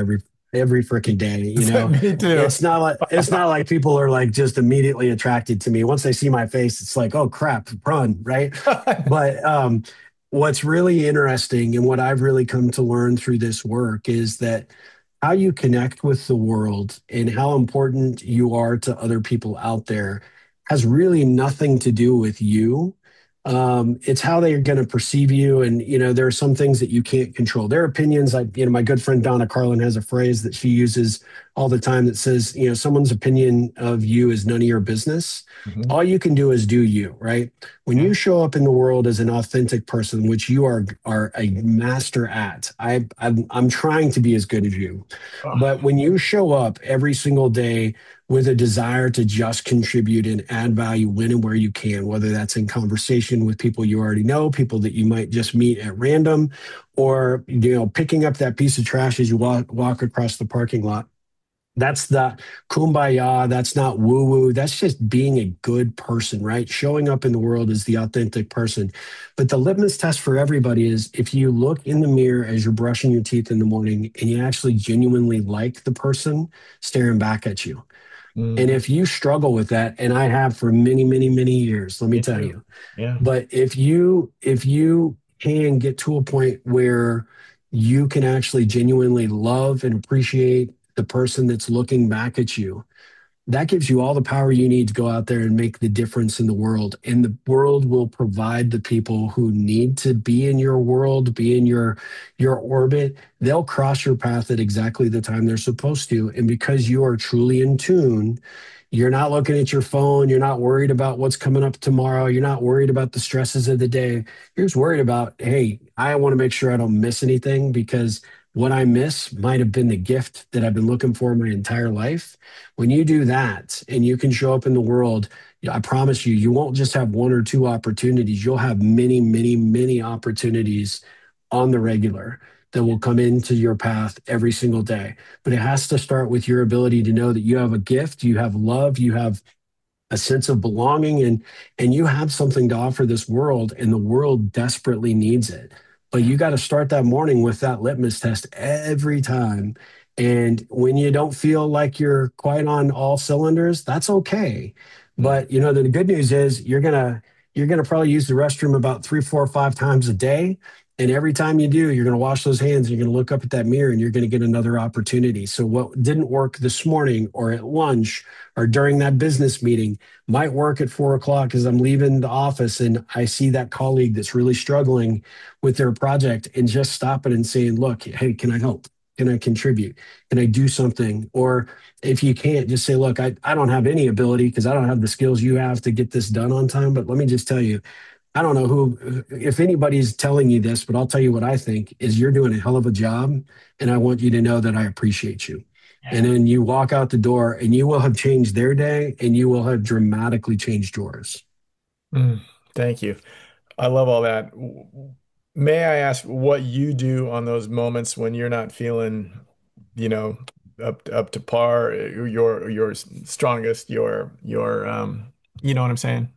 every freaking day. You know, Me too. it's not like it's not like people are like just immediately attracted to me. Once they see my face, it's like, oh crap, run, right? But um, what's really interesting and what I've really come to learn through this work is that how you connect with the world and how important you are to other people out there has really nothing to do with you. Um, it's how they're going to perceive you. And, you know, there are some things that you can't control. Their opinions, I, you know, my good friend Donna Carlin has a phrase that she uses all the time that says, you know, someone's opinion of you is none of your business. Mhm. All you can do is do you, right? When Yeah. you show up in the world as an authentic person, which you are are a master at, I I'm, I'm trying to be as good as you. Oh, But when you show up every single day with a desire to just contribute and add value when and where you can, whether that's in conversation with people you already know, people that you might just meet at random, or you know, picking up that piece of trash as you walk walk across the parking lot. That's the kumbaya. That's not woo woo. That's just being a good person, right? Showing up in the world as the authentic person. But the litmus test for everybody is if you look in the mirror as you're brushing your teeth in the morning and you actually genuinely like the person staring back at you. And mhm. if you struggle with that, and I have for many, many, many years, let me Me tell too. you, Yeah. but if you if you can get to a point where you can actually genuinely love and appreciate the person that's looking back at you, that gives you all the power you need to go out there and make the difference in the world. And the world will provide the people who need to be in your world, be in your your orbit. They'll cross your path at exactly the time they're supposed to. And because you are truly in tune, you're not looking at your phone. You're not worried about what's coming up tomorrow. You're not worried about the stresses of the day. You're just worried about, hey, I want to make sure I don't miss anything because what I miss might have been the gift that I've been looking for my entire life. When you do that and you can show up in the world, I promise you, you won't just have one or two opportunities. You'll have many, many, many opportunities on the regular that will come into your path every single day. But it has to start with your ability to know that you have a gift, you have love, you have a sense of belonging, and and you have something to offer this world, and the world desperately needs it. But you got to start that morning with that litmus test every time. And when you don't feel like you're quite on all cylinders, that's okay. Mm. But you know, the good news is you're gonna you're gonna probably use the restroom about three, four, five times a day. And every time you do, you're going to wash those hands. You're going to look up at that mirror and you're going to get another opportunity. So, what didn't work this morning or at lunch or during that business meeting might work at four o'clock as I'm leaving the office and I see that colleague that's really struggling with their project and just stopping and saying, look, hey, can I help? Can I contribute? Can I do something? Or if you can't, just say, look, I, I don't have any ability because I don't have the skills you have to get this done on time. But let me just tell you, I don't know who, if anybody's telling you this, but I'll tell you what I think is you're doing a hell of a job. And I want you to know that I appreciate you. And Yeah. then you walk out the door and you will have changed their day and you will have dramatically changed yours. Mm. Thank you. I love all that. W- May I ask what you do on those moments when you're not feeling, you know, up up to par, your your strongest, your your um, you know what I'm saying?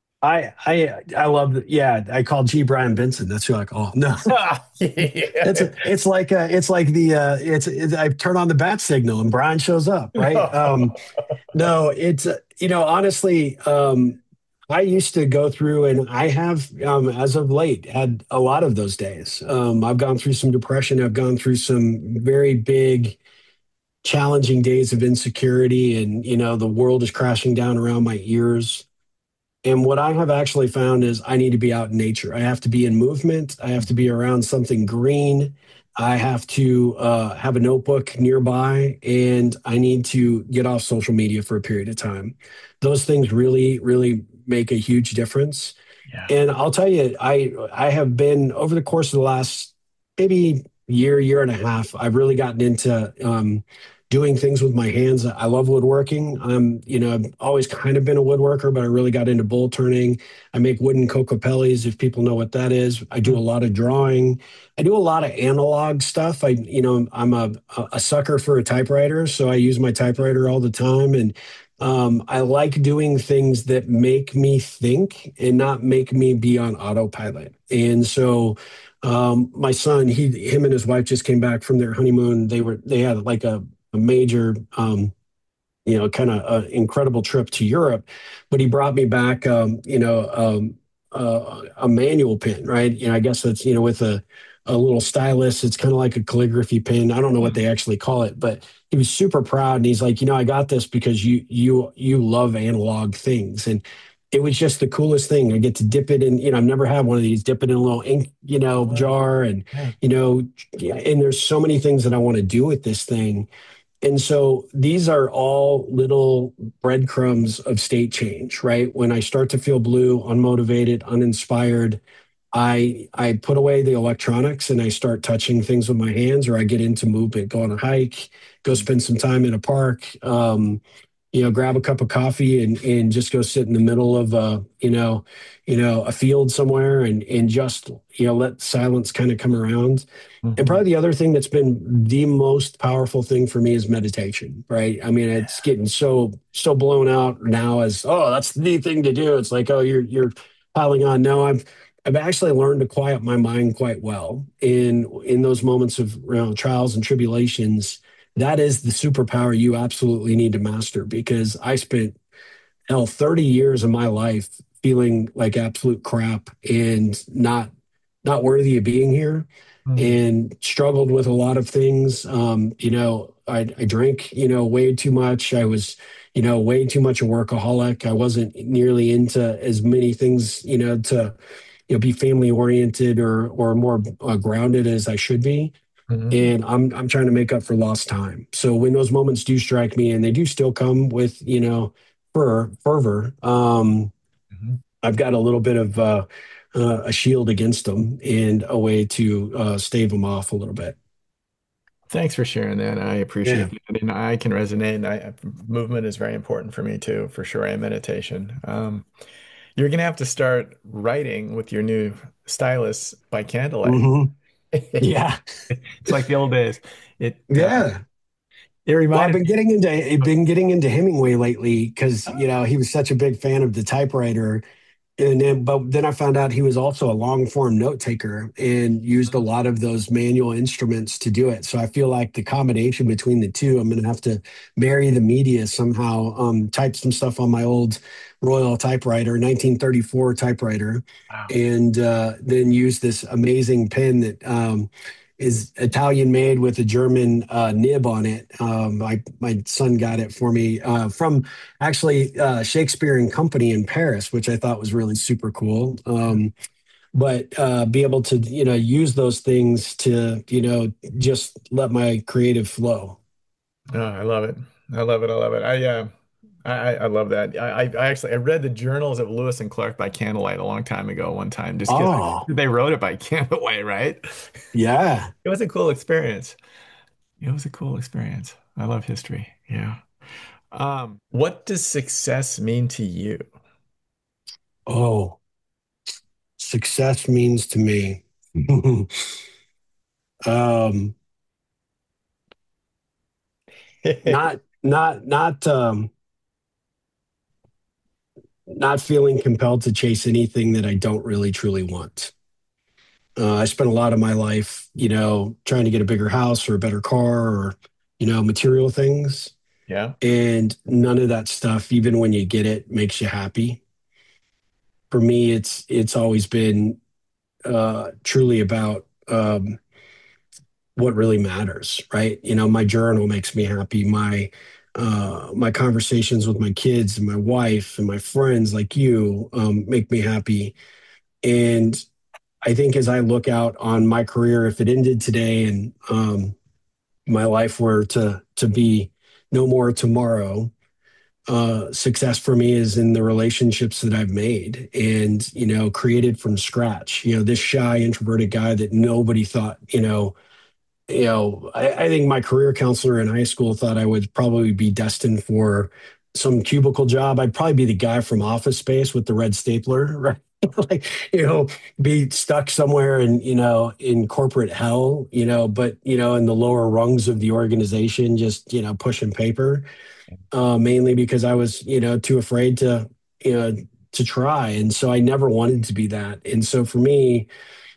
I I I love that. Yeah, I call G. Brian Benson. That's who I call. No, it's Yeah. it's like uh, it's like the uh, it's, it's I turn on the bat signal and Brian shows up. Right. Um, no, it's uh, you know honestly, um, I used to go through and I have um, as of late had a lot of those days. Um, I've gone through some depression. I've gone through some very big challenging days of insecurity, and you know the world is crashing down around my ears. And what I have actually found is I need to be out in nature. I have to be in movement. I have to be around something green. I have to uh, have a notebook nearby, and I need to get off social media for a period of time. Those things really, really make a huge difference. Yeah. And I'll tell you, I I have been over the course of the last maybe year, year and a half, I've really gotten into um, doing things with my hands. I love woodworking. I'm, you know, I've always kind of been a woodworker, but I really got into bowl turning. I make wooden cocopellis, if people know what that is. I do a lot of drawing. I do a lot of analog stuff. I, you know, I'm a, a sucker for a typewriter, so I use my typewriter all the time. And um, I like doing things that make me think and not make me be on autopilot. And so Um, my son, he, him and his wife just came back from their honeymoon. They were, they had like a, a major, um, you know, kind of uh, incredible trip to Europe, but he brought me back, um, you know, um, uh, a manual pen, right? You know, I guess that's, you know, with a, a little stylus. It's kind of like a calligraphy pen. I don't know what they actually call it, but he was super proud. And he's like, you know, I got this because you, you, you love analog things. And it was just the coolest thing. I get to dip it in, you know, I've never had one of these, dip it in a little ink, you know, jar. And, Yeah. you know, and there's so many things that I want to do with this thing. And so these are all little breadcrumbs of state change, right? When I start to feel blue, unmotivated, uninspired, I I put away the electronics and I start touching things with my hands, or I get into movement, go on a hike, go spend some time in a park, um, you know, grab a cup of coffee and and just go sit in the middle of a, you know, you know, a field somewhere and and just, you know, let silence kind of come around. And Mhm. probably the other thing that's been the most powerful thing for me is meditation, right? I mean, it's getting so so blown out now as, oh, that's the thing to do. It's like, oh, you're you're piling on. No, I've I've actually learned to quiet my mind quite well in in those moments of, you know, trials and tribulations. That is the superpower you absolutely need to master, because I spent, hell, thirty years of my life feeling like absolute crap and not not worthy of being here, Mhm. and struggled with a lot of things. Um, you know, I, I drank, you know, way too much. I was, you know, way too much a workaholic. I wasn't nearly into as many things, you know, to, you know, be family oriented or or more uh, grounded as I should be. Mhm. And I'm I'm trying to make up for lost time. So when those moments do strike me, and they do still come with, you know, fer fervor, um, Mhm. I've got a little bit of uh, uh, a shield against them and a way to uh, stave them off a little bit. Thanks for sharing that. I Yeah. appreciate that. And I can resonate. I, movement is very important for me too, for sure, and meditation. Um, you're gonna have to start writing with your new stylus by candlelight. Hmm. Yeah. It's like the old days. It uh, Yeah. it Well, I've reminded been me. getting into I've been getting into Hemingway lately because, you know, he was such a big fan of the typewriter. And then, but then I found out he was also a long form note taker and used a lot of those manual instruments to do it. So I feel like the combination between the two, I'm going to have to marry the media somehow. Um, type some stuff on my old Royal typewriter, nineteen thirty-four typewriter, Wow. and uh, then use this amazing pen that um, is Italian made with a German uh, nib on it. Um, my my son got it for me uh, from actually uh, Shakespeare and Company in Paris, which I thought was really super cool. Um, but uh, be able to, you know, use those things to, you know, just let my creative flow. Oh, I love it. I love it. I love it. I uh, I I I love that. I I I actually I read the Journals of Lewis and Clark by candlelight a long time ago. One time, just because Oh, they wrote it by candlelight, right? yeah. It was a cool experience. It was a cool experience. I love history. Yeah. Um, what does success mean to you? Oh, success means to me. um, not, not, not, um, not feeling compelled to chase anything that I don't really truly want. Uh, I spent a lot of my life, you know, trying to get a bigger house or a better car or, you know, material things. Yeah. And none of that stuff, even when you get it, makes you happy. For me, it's it's always been uh, truly about um, what really matters, right? You know, my journal makes me happy. My uh, my conversations with my kids and my wife and my friends like you um, make me happy. And I think as I look out on my career, if it ended today and um, my life were to to be no more tomorrow, uh, success for me is in the relationships that I've made and, you know, created from scratch. You know, this shy, introverted guy that nobody thought, you know, you know, I, I think my career counselor in high school thought I would probably be destined for some cubicle job. I'd probably be the guy from Office Space with the red stapler, right? Like, you know, be stuck somewhere in, you know, in corporate hell, you know, but, you know, in the lower rungs of the organization, just, you know, pushing paper, uh, mainly because I was, you know, too afraid to, you know, to try. And so I never wanted to be that. And so for me,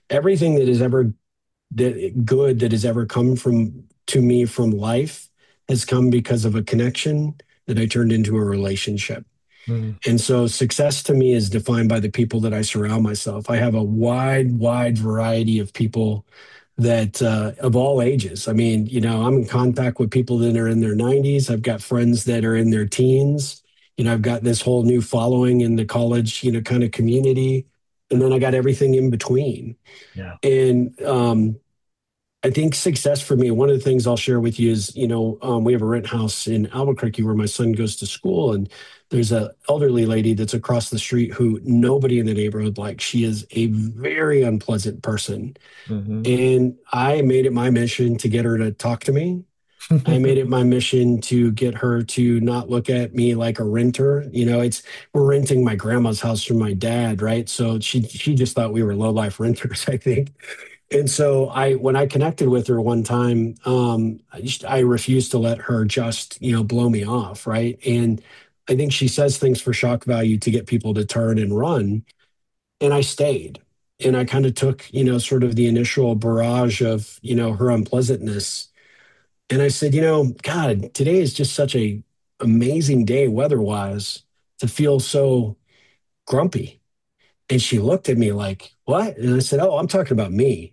everything that is ever that good that has ever come from to me from life has come because of a connection that I turned into a relationship. Mm. And so success to me is defined by the people that I surround myself. I have a wide, wide variety of people that uh, of all ages. I mean, you know, I'm in contact with people that are in their nineties. I've got friends that are in their teens. You know, I've got this whole new following in the college, you know, kind of community. And then I got everything in between. Yeah. And um, I think success for me, one of the things I'll share with you is, you know, um, we have a rent house in Albuquerque where my son goes to school, and there's a elderly lady that's across the street who nobody in the neighborhood likes. She is a very unpleasant person. Hmm. And I made it my mission to get her to talk to me. I made it my mission to get her to not look at me like a renter. You know, it's we're renting my grandma's house from my dad, right? So she she just thought we were low life renters, I think. And so I, when I connected with her one time, um, I, just, I refused to let her just, you know, blow me off, right? And I think she says things for shock value to get people to turn and run. And I stayed, and I kind of took, you know, sort of the initial barrage of, you know, her unpleasantness. And I said, you know, God, today is just such a amazing day weather-wise to feel so grumpy. And she looked at me like, what? And I said, oh, I'm talking about me.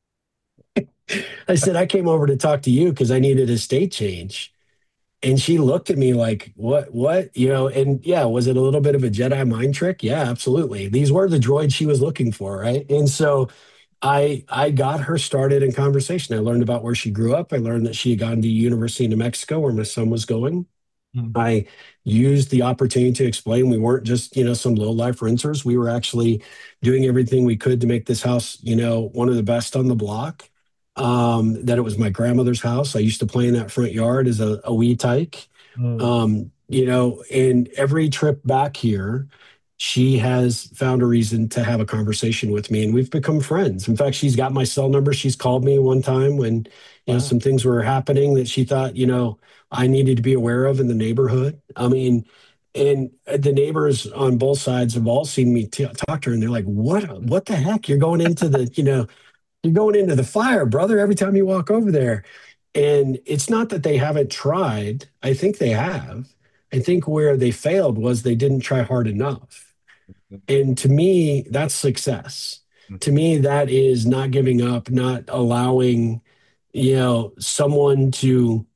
I said, I came over to talk to you because I needed a state change. And she looked at me like, what, what, you know, and yeah, was it a little bit of a Jedi mind trick? Yeah, absolutely. These were the droids she was looking for, right? And so I I got her started in conversation. I learned about where she grew up. I learned that she had gone to University of New Mexico where my son was going. Mm. I used the opportunity to explain we weren't just, you know, some low life renters. We were actually doing everything we could to make this house, you know, one of the best on the block. Um, that it was my grandmother's house. I used to play in that front yard as a, a wee tyke. Mm. Um, you know, and every trip back here, she has found a reason to have a conversation with me, and we've become friends. In fact, she's got my cell number. She's called me one time when, you know, Wow. some things were happening that she thought, you know, I needed to be aware of in the neighborhood. I mean, and the neighbors on both sides have all seen me t- talk to her, and they're like, "What? What the heck? You're going into the, you know, you're going into the fire, brother, every time you walk over there." And it's not that they haven't tried. I think they have. I think where they failed was they didn't try hard enough. And to me, that's success. To me, that is not giving up, not allowing, you know, someone to,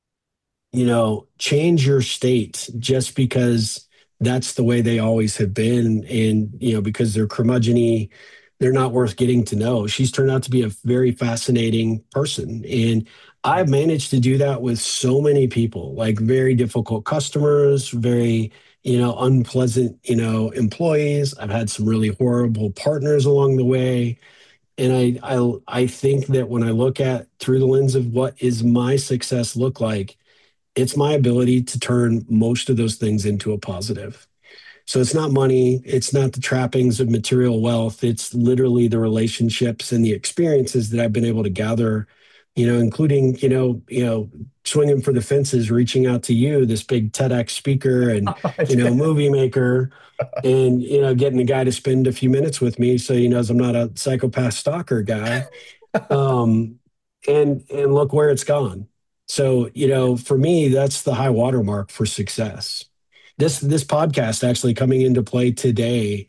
you know, change your state just because that's the way they always have been. And, you know, because they're curmudgeony, they're not worth getting to know. She's turned out to be a very fascinating person. And I've managed to do that with so many people, like very difficult customers, very, you know, unpleasant, you know, employees. I've had some really horrible partners along the way. And I, I, I think that when I look at through the lens of what is my success look like, it's my ability to turn most of those things into a positive. So it's not money, it's not the trappings of material wealth, it's literally the relationships and the experiences that I've been able to gather, you know, including, you know, you know, swinging for the fences, reaching out to you, this big TEDx speaker and, you know, movie maker, and, you know, getting the guy to spend a few minutes with me so he knows I'm not a psychopath stalker guy. Um, and and look where it's gone. So, you know, for me, that's the high watermark for success. This this podcast actually coming into play today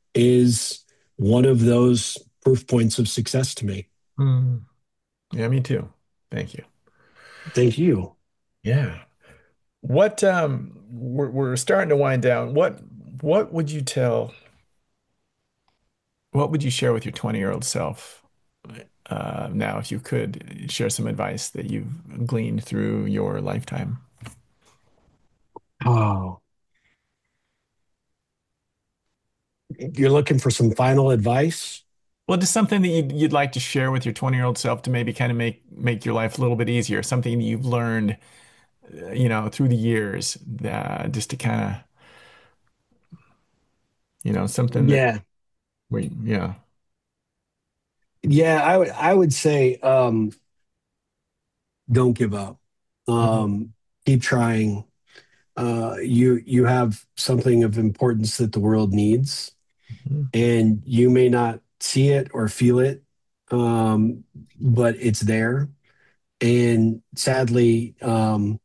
is one of those proof points of success to me. Mm. Yeah, me too. Thank you. Thank you. Yeah. What um we're we're starting to wind down. What what would you tell, what would you share with your twenty-year-old self uh now if you could share some advice that you've gleaned through your lifetime? Oh, you're looking for some final advice? Well, just something that you'd, you'd like to share with your twenty-year-old self to maybe kind of make make your life a little bit easier, something that you've learned, uh, you know, through the years, uh, just to kind of, you know, something that Yeah. we, yeah. Yeah, I would I would say um, don't give up. Mhm. Um, keep trying. Uh, you you have something of importance that the world needs, Mhm. and you may not see it or feel it, um, but it's there. And sadly, um,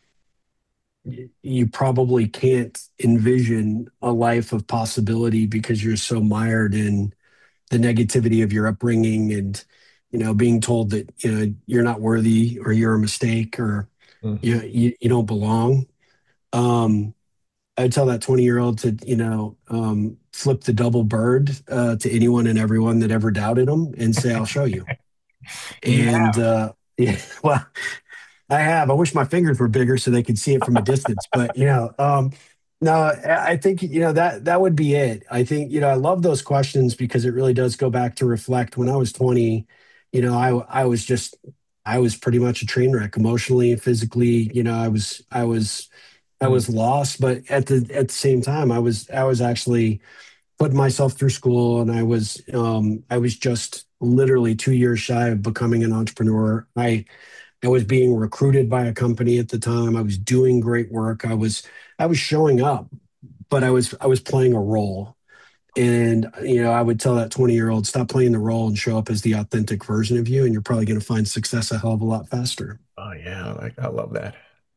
you probably can't envision a life of possibility because you're so mired in the negativity of your upbringing and, you know, being told that, you know, you're not worthy or you're a mistake or you Hmm. you, you don't belong. Um, I tell that twenty year old to, you know, um, flip the double bird uh, to anyone and everyone that ever doubted him and say, I'll show you. You And have. uh, yeah, well, I have. I wish my fingers were bigger so they could see it from a distance. But you know, um, no, I I think you know that that would be it. I think you know I love those questions because it really does go back to reflect. When I was twenty, you know, I I was just I was pretty much a train wreck emotionally, physically. You know, I was I was I Mm. was lost, but at the at the same time, I was I was actually putting myself through school, and I was um, I was just literally two years shy of becoming an entrepreneur. I I was being recruited by a company at the time. I was doing great work. I was I was showing up, but I was I was playing a role. And you know, I would tell that twenty year old, stop playing the role and show up as the authentic version of you, and you're probably going to find success a hell of a lot faster. Oh yeah, like I love that.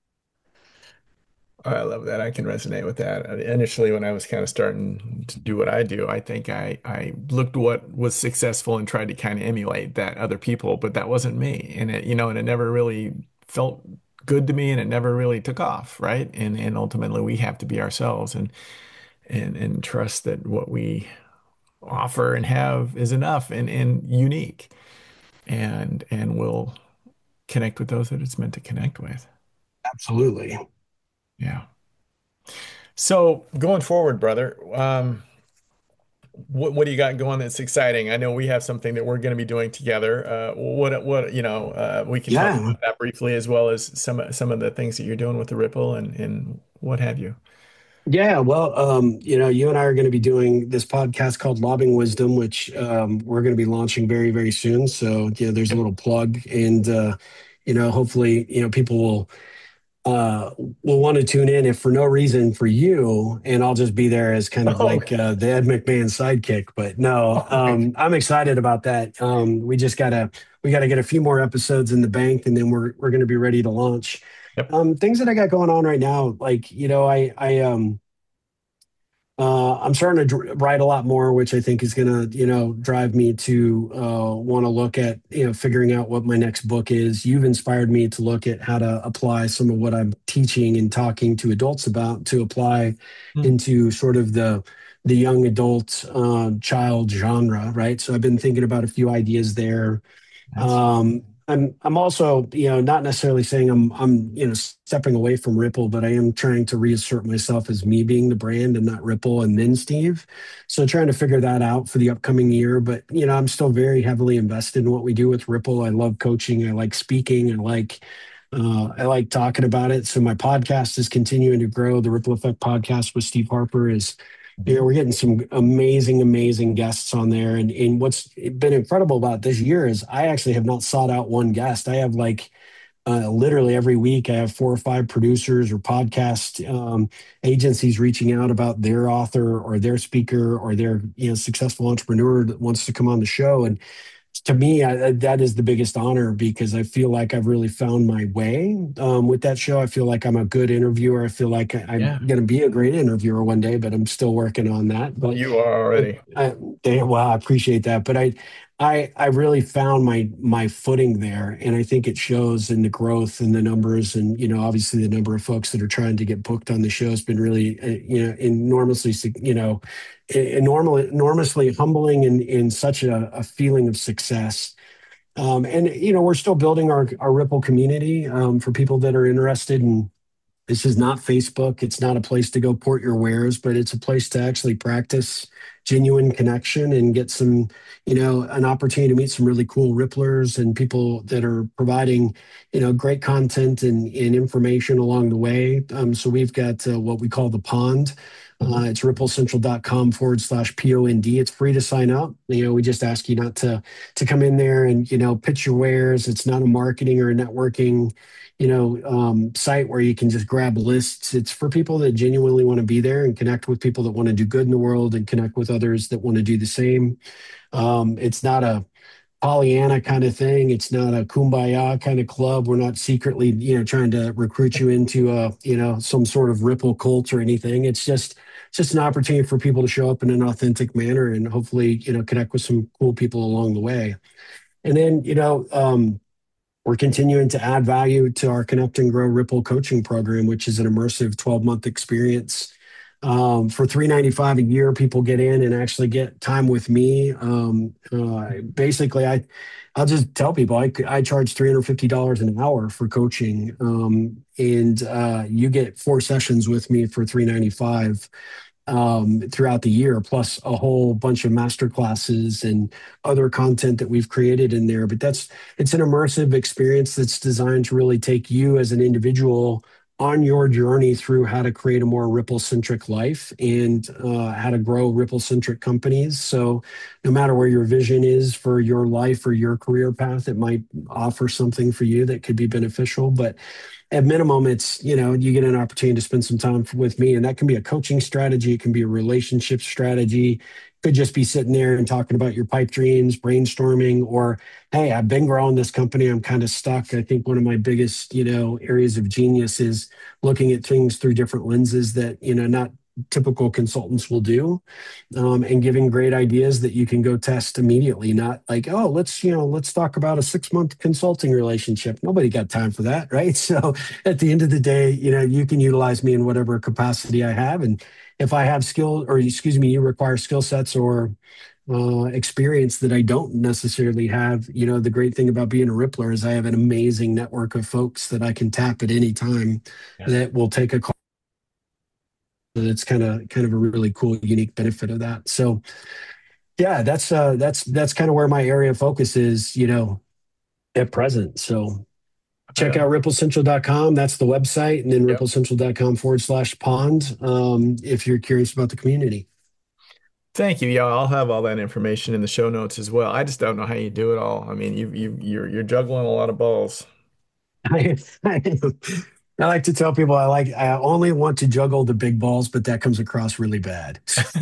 I love that. I can resonate with that. Uh, Initially, when I was kind of starting to do what I do, I think I I looked what was successful and tried to kind of emulate that other people, but that wasn't me. And it, you know, and it never really felt good to me, and it never really took off, right? And and ultimately, we have to be ourselves and and and trust that what we offer and have is enough and and unique, and and will connect with those that it's meant to connect with. Absolutely. Yeah. So going forward, brother, um, what what do you got going that's exciting? I know we have something that we're going to be doing together. Uh, what what you know, uh, we can talk Yeah. about that briefly as well as some some of the things that you're doing with the Ripple and and what have you. Yeah, well, um, you know, you and I are going to be doing this podcast called Lobbing Wisdom, which um, we're going to be launching very, very soon. So, you know, there's a Yep. little plug, and uh, you know, hopefully, you know, people will uh, will want to tune in if for no reason for you, and I'll just be there as kind of Oh, like uh, the Ed McMahon sidekick. But no, okay. um, I'm excited about that. Um, we just gotta we gotta get a few more episodes in the bank, and then we're we're going to be ready to launch. Yep. Um, things that I got going on right now, like you know, I I um uh, I'm starting to dr- write a lot more, which I think is going to, you know, drive me to uh, want to look at, you know, figuring out what my next book is. You've inspired me to look at how to apply some of what I'm teaching and talking to adults about to apply Hmm. into sort of the the young adult uh, child genre, right? So I've been thinking about a few ideas there. Nice. um, I'm I'm also, you know, not necessarily saying I'm I'm, you know, stepping away from Ripple, but I am trying to reassert myself as me being the brand and not Ripple and then Steve. So trying to figure that out for the upcoming year. But, you know, I'm still very heavily invested in what we do with Ripple. I love coaching. I like speaking. I like uh, I like talking about it. So my podcast is continuing to grow. The Ripple Effect podcast with Steve Harper is, you know, Mhm. we're getting some amazing, amazing guests on there. And, and what's been incredible about this year is I actually have not sought out one guest. I have like uh, literally every week, I have four or five producers or podcast um, agencies reaching out about their author or their speaker or their, you know, successful entrepreneur that wants to come on the show. And to me, I, that is the biggest honor because I feel like I've really found my way um, with that show. I feel like I'm a good interviewer. I feel like I, I'm Yeah. going to be a great interviewer one day, but I'm still working on that. But You are but already. I, they, well, I appreciate that. But I, I, I really found my my footing there, and I think it shows in the growth and the numbers, and you know, obviously the number of folks that are trying to get booked on the show has been really, uh, you know, enormously, sig- you know, enormously, enormously humbling and in such a, a feeling of success. Um, and you know, we're still building our our Ripple community um, for people that are interested in. This is not Facebook. It's not a place to go port your wares, but it's a place to actually practice genuine connection and get some, you know, an opportunity to meet some really cool Ripplers and people that are providing, you know, great content and, and information along the way. Um, so we've got uh, what we call the pond. Uh, it's ripplecentral.com forward slash P O N D. It's free to sign up. You know, we just ask you not to to come in there and, you know, pitch your wares. It's not a marketing or a networking, you know, um, site where you can just grab lists. It's for people that genuinely want to be there and connect with people that want to do good in the world and connect with others that want to do the same. Um, it's not a Pollyanna kind of thing. It's not a kumbaya kind of club. We're not secretly, you know, trying to recruit you into a, you know, some sort of Ripple cult or anything. It's just, it's just an opportunity for people to show up in an authentic manner and hopefully, you know, connect with some cool people along the way. And then, you know, um, we're continuing to add value to our Connect and Grow Ripple coaching program, which is an immersive twelve month experience. Um, for three hundred ninety-five dollars a year, people get in and actually get time with me. Um, uh, basically, I, I'll just tell people I, I charge three hundred fifty dollars an hour for coaching, um, and uh, you get four sessions with me for three hundred ninety-five dollars um, throughout the year, plus a whole bunch of master classes and other content that we've created in there. But that's it's an immersive experience that's designed to really take you as an individual on your journey through how to create a more Ripple centric life and uh, how to grow Ripple centric companies. So, no matter where your vision is for your life or your career path, it might offer something for you that could be beneficial. But at minimum, it's, you know, you get an opportunity to spend some time with me, and that can be a coaching strategy. It can be a relationship strategy. Could just be sitting there and talking about your pipe dreams, brainstorming, or, hey, I've been growing this company. I'm kind of stuck. I think one of my biggest, you know, areas of genius is looking at things through different lenses that, you know, not typical consultants will do, um, and giving great ideas that you can go test immediately. Not like, oh, let's, you know, let's talk about a six month consulting relationship. Nobody got time for that, right? So at the end of the day, you know, you can utilize me in whatever capacity I have. And if I have skill, or excuse me, you require skill sets or uh, experience that I don't necessarily have, you know, the great thing about being a Rippler is I have an amazing network of folks that I can tap at any time Yeah. that will take a call. It's kind of kind of a really cool, unique benefit of that. So yeah, that's uh, that's that's kind of where my area of focus is, you know, at present. So check out ripple central dot com. That's the website. And then Yep. ripplecentral.com forward slash pond um, if you're curious about the community. Thank you. Yeah, I'll have all that information in the show notes as well. I just don't know how you do it all. I mean, you you you're you're juggling a lot of balls. I, I, I like to tell people I like I only want to juggle the big balls, but that comes across really bad.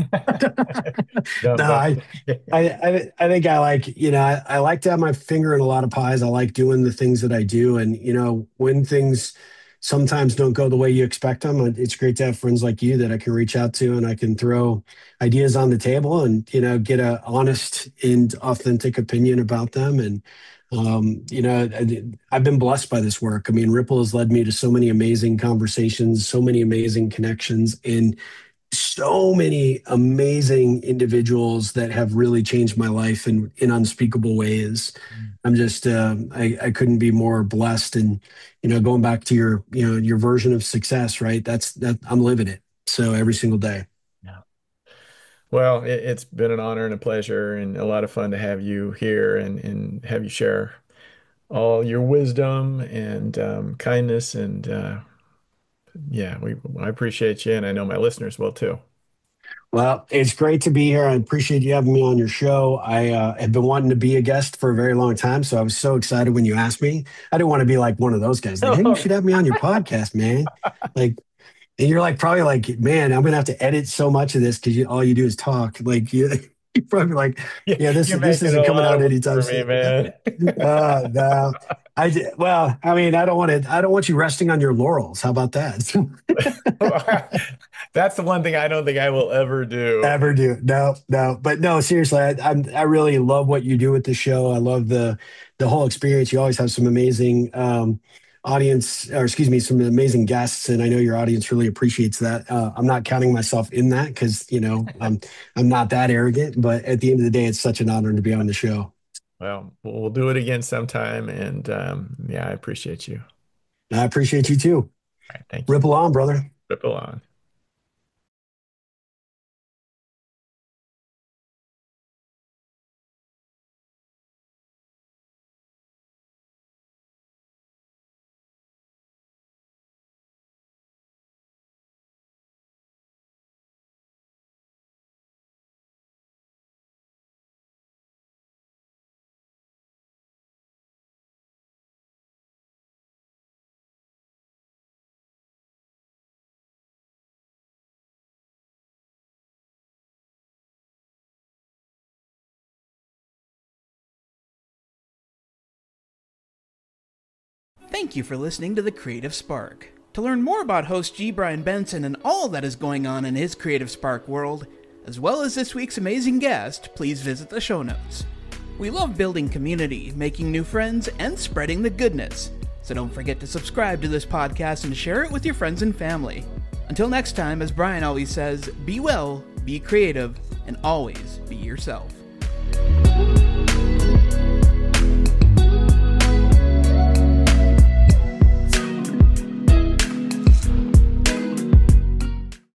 Don't No, don't. I, I, I, I think I like, you know, I, I like to have my finger in a lot of pies. I like doing the things that I do. And, you know, when things sometimes don't go the way you expect them, it's great to have friends like you that I can reach out to and I can throw ideas on the table and, you know, get a honest and authentic opinion about them. And, um, you know, I, I've been blessed by this work. I mean, Ripple has led me to so many amazing conversations, so many amazing connections, and so many amazing individuals that have really changed my life in in unspeakable ways. I'm just uh, I, I couldn't be more blessed. And you know, going back to your you know your version of success, right? That's that I'm living it. So every single day. Yeah. Well, it, it's been an honor and a pleasure and a lot of fun to have you here and and have you share all your wisdom and um, kindness and uh, yeah, we I appreciate you and I know my listeners will too. Well, it's great to be here. I appreciate you having me on your show. I uh, have been wanting to be a guest for a very long time, so I was so excited when you asked me. I didn't want to be like one of those guys, like, "Hey, you should have me on your podcast, man." Like, and you're like, probably like, "Man, I'm gonna have to edit so much of this because you, all you do is talk." Like, you, you're probably like, "Yeah, this You're this making isn't a coming lot of out room anytime for me, soon." man. Uh, no, I j- well, I mean, I don't want to. I don't want you resting on your laurels. How about that? That's the one thing I don't think I will ever do. Ever do. No, no. But no, seriously, I, I'm I really love what you do with the show. I love the the whole experience. You always have some amazing um audience, or excuse me, some amazing guests, and I know your audience really appreciates that. Uh, I'm not counting myself in that because, you know, I'm I'm not that arrogant, but at the end of the day, it's such an honor to be on the show. Well, we'll do it again sometime. And um, yeah, I appreciate you. All I appreciate you too. right, thank you. Ripple on, brother. Ripple on. Thank you for listening to The Creative Spark. To learn more about host G. Brian Benson and all that is going on in his Creative Spark world, as well as this week's amazing guest, please visit the show notes. We love building community, making new friends, and spreading the goodness. So don't forget to subscribe to this podcast and share it with your friends and family. Until next time, as Brian always says, be well, be creative, and always be yourself.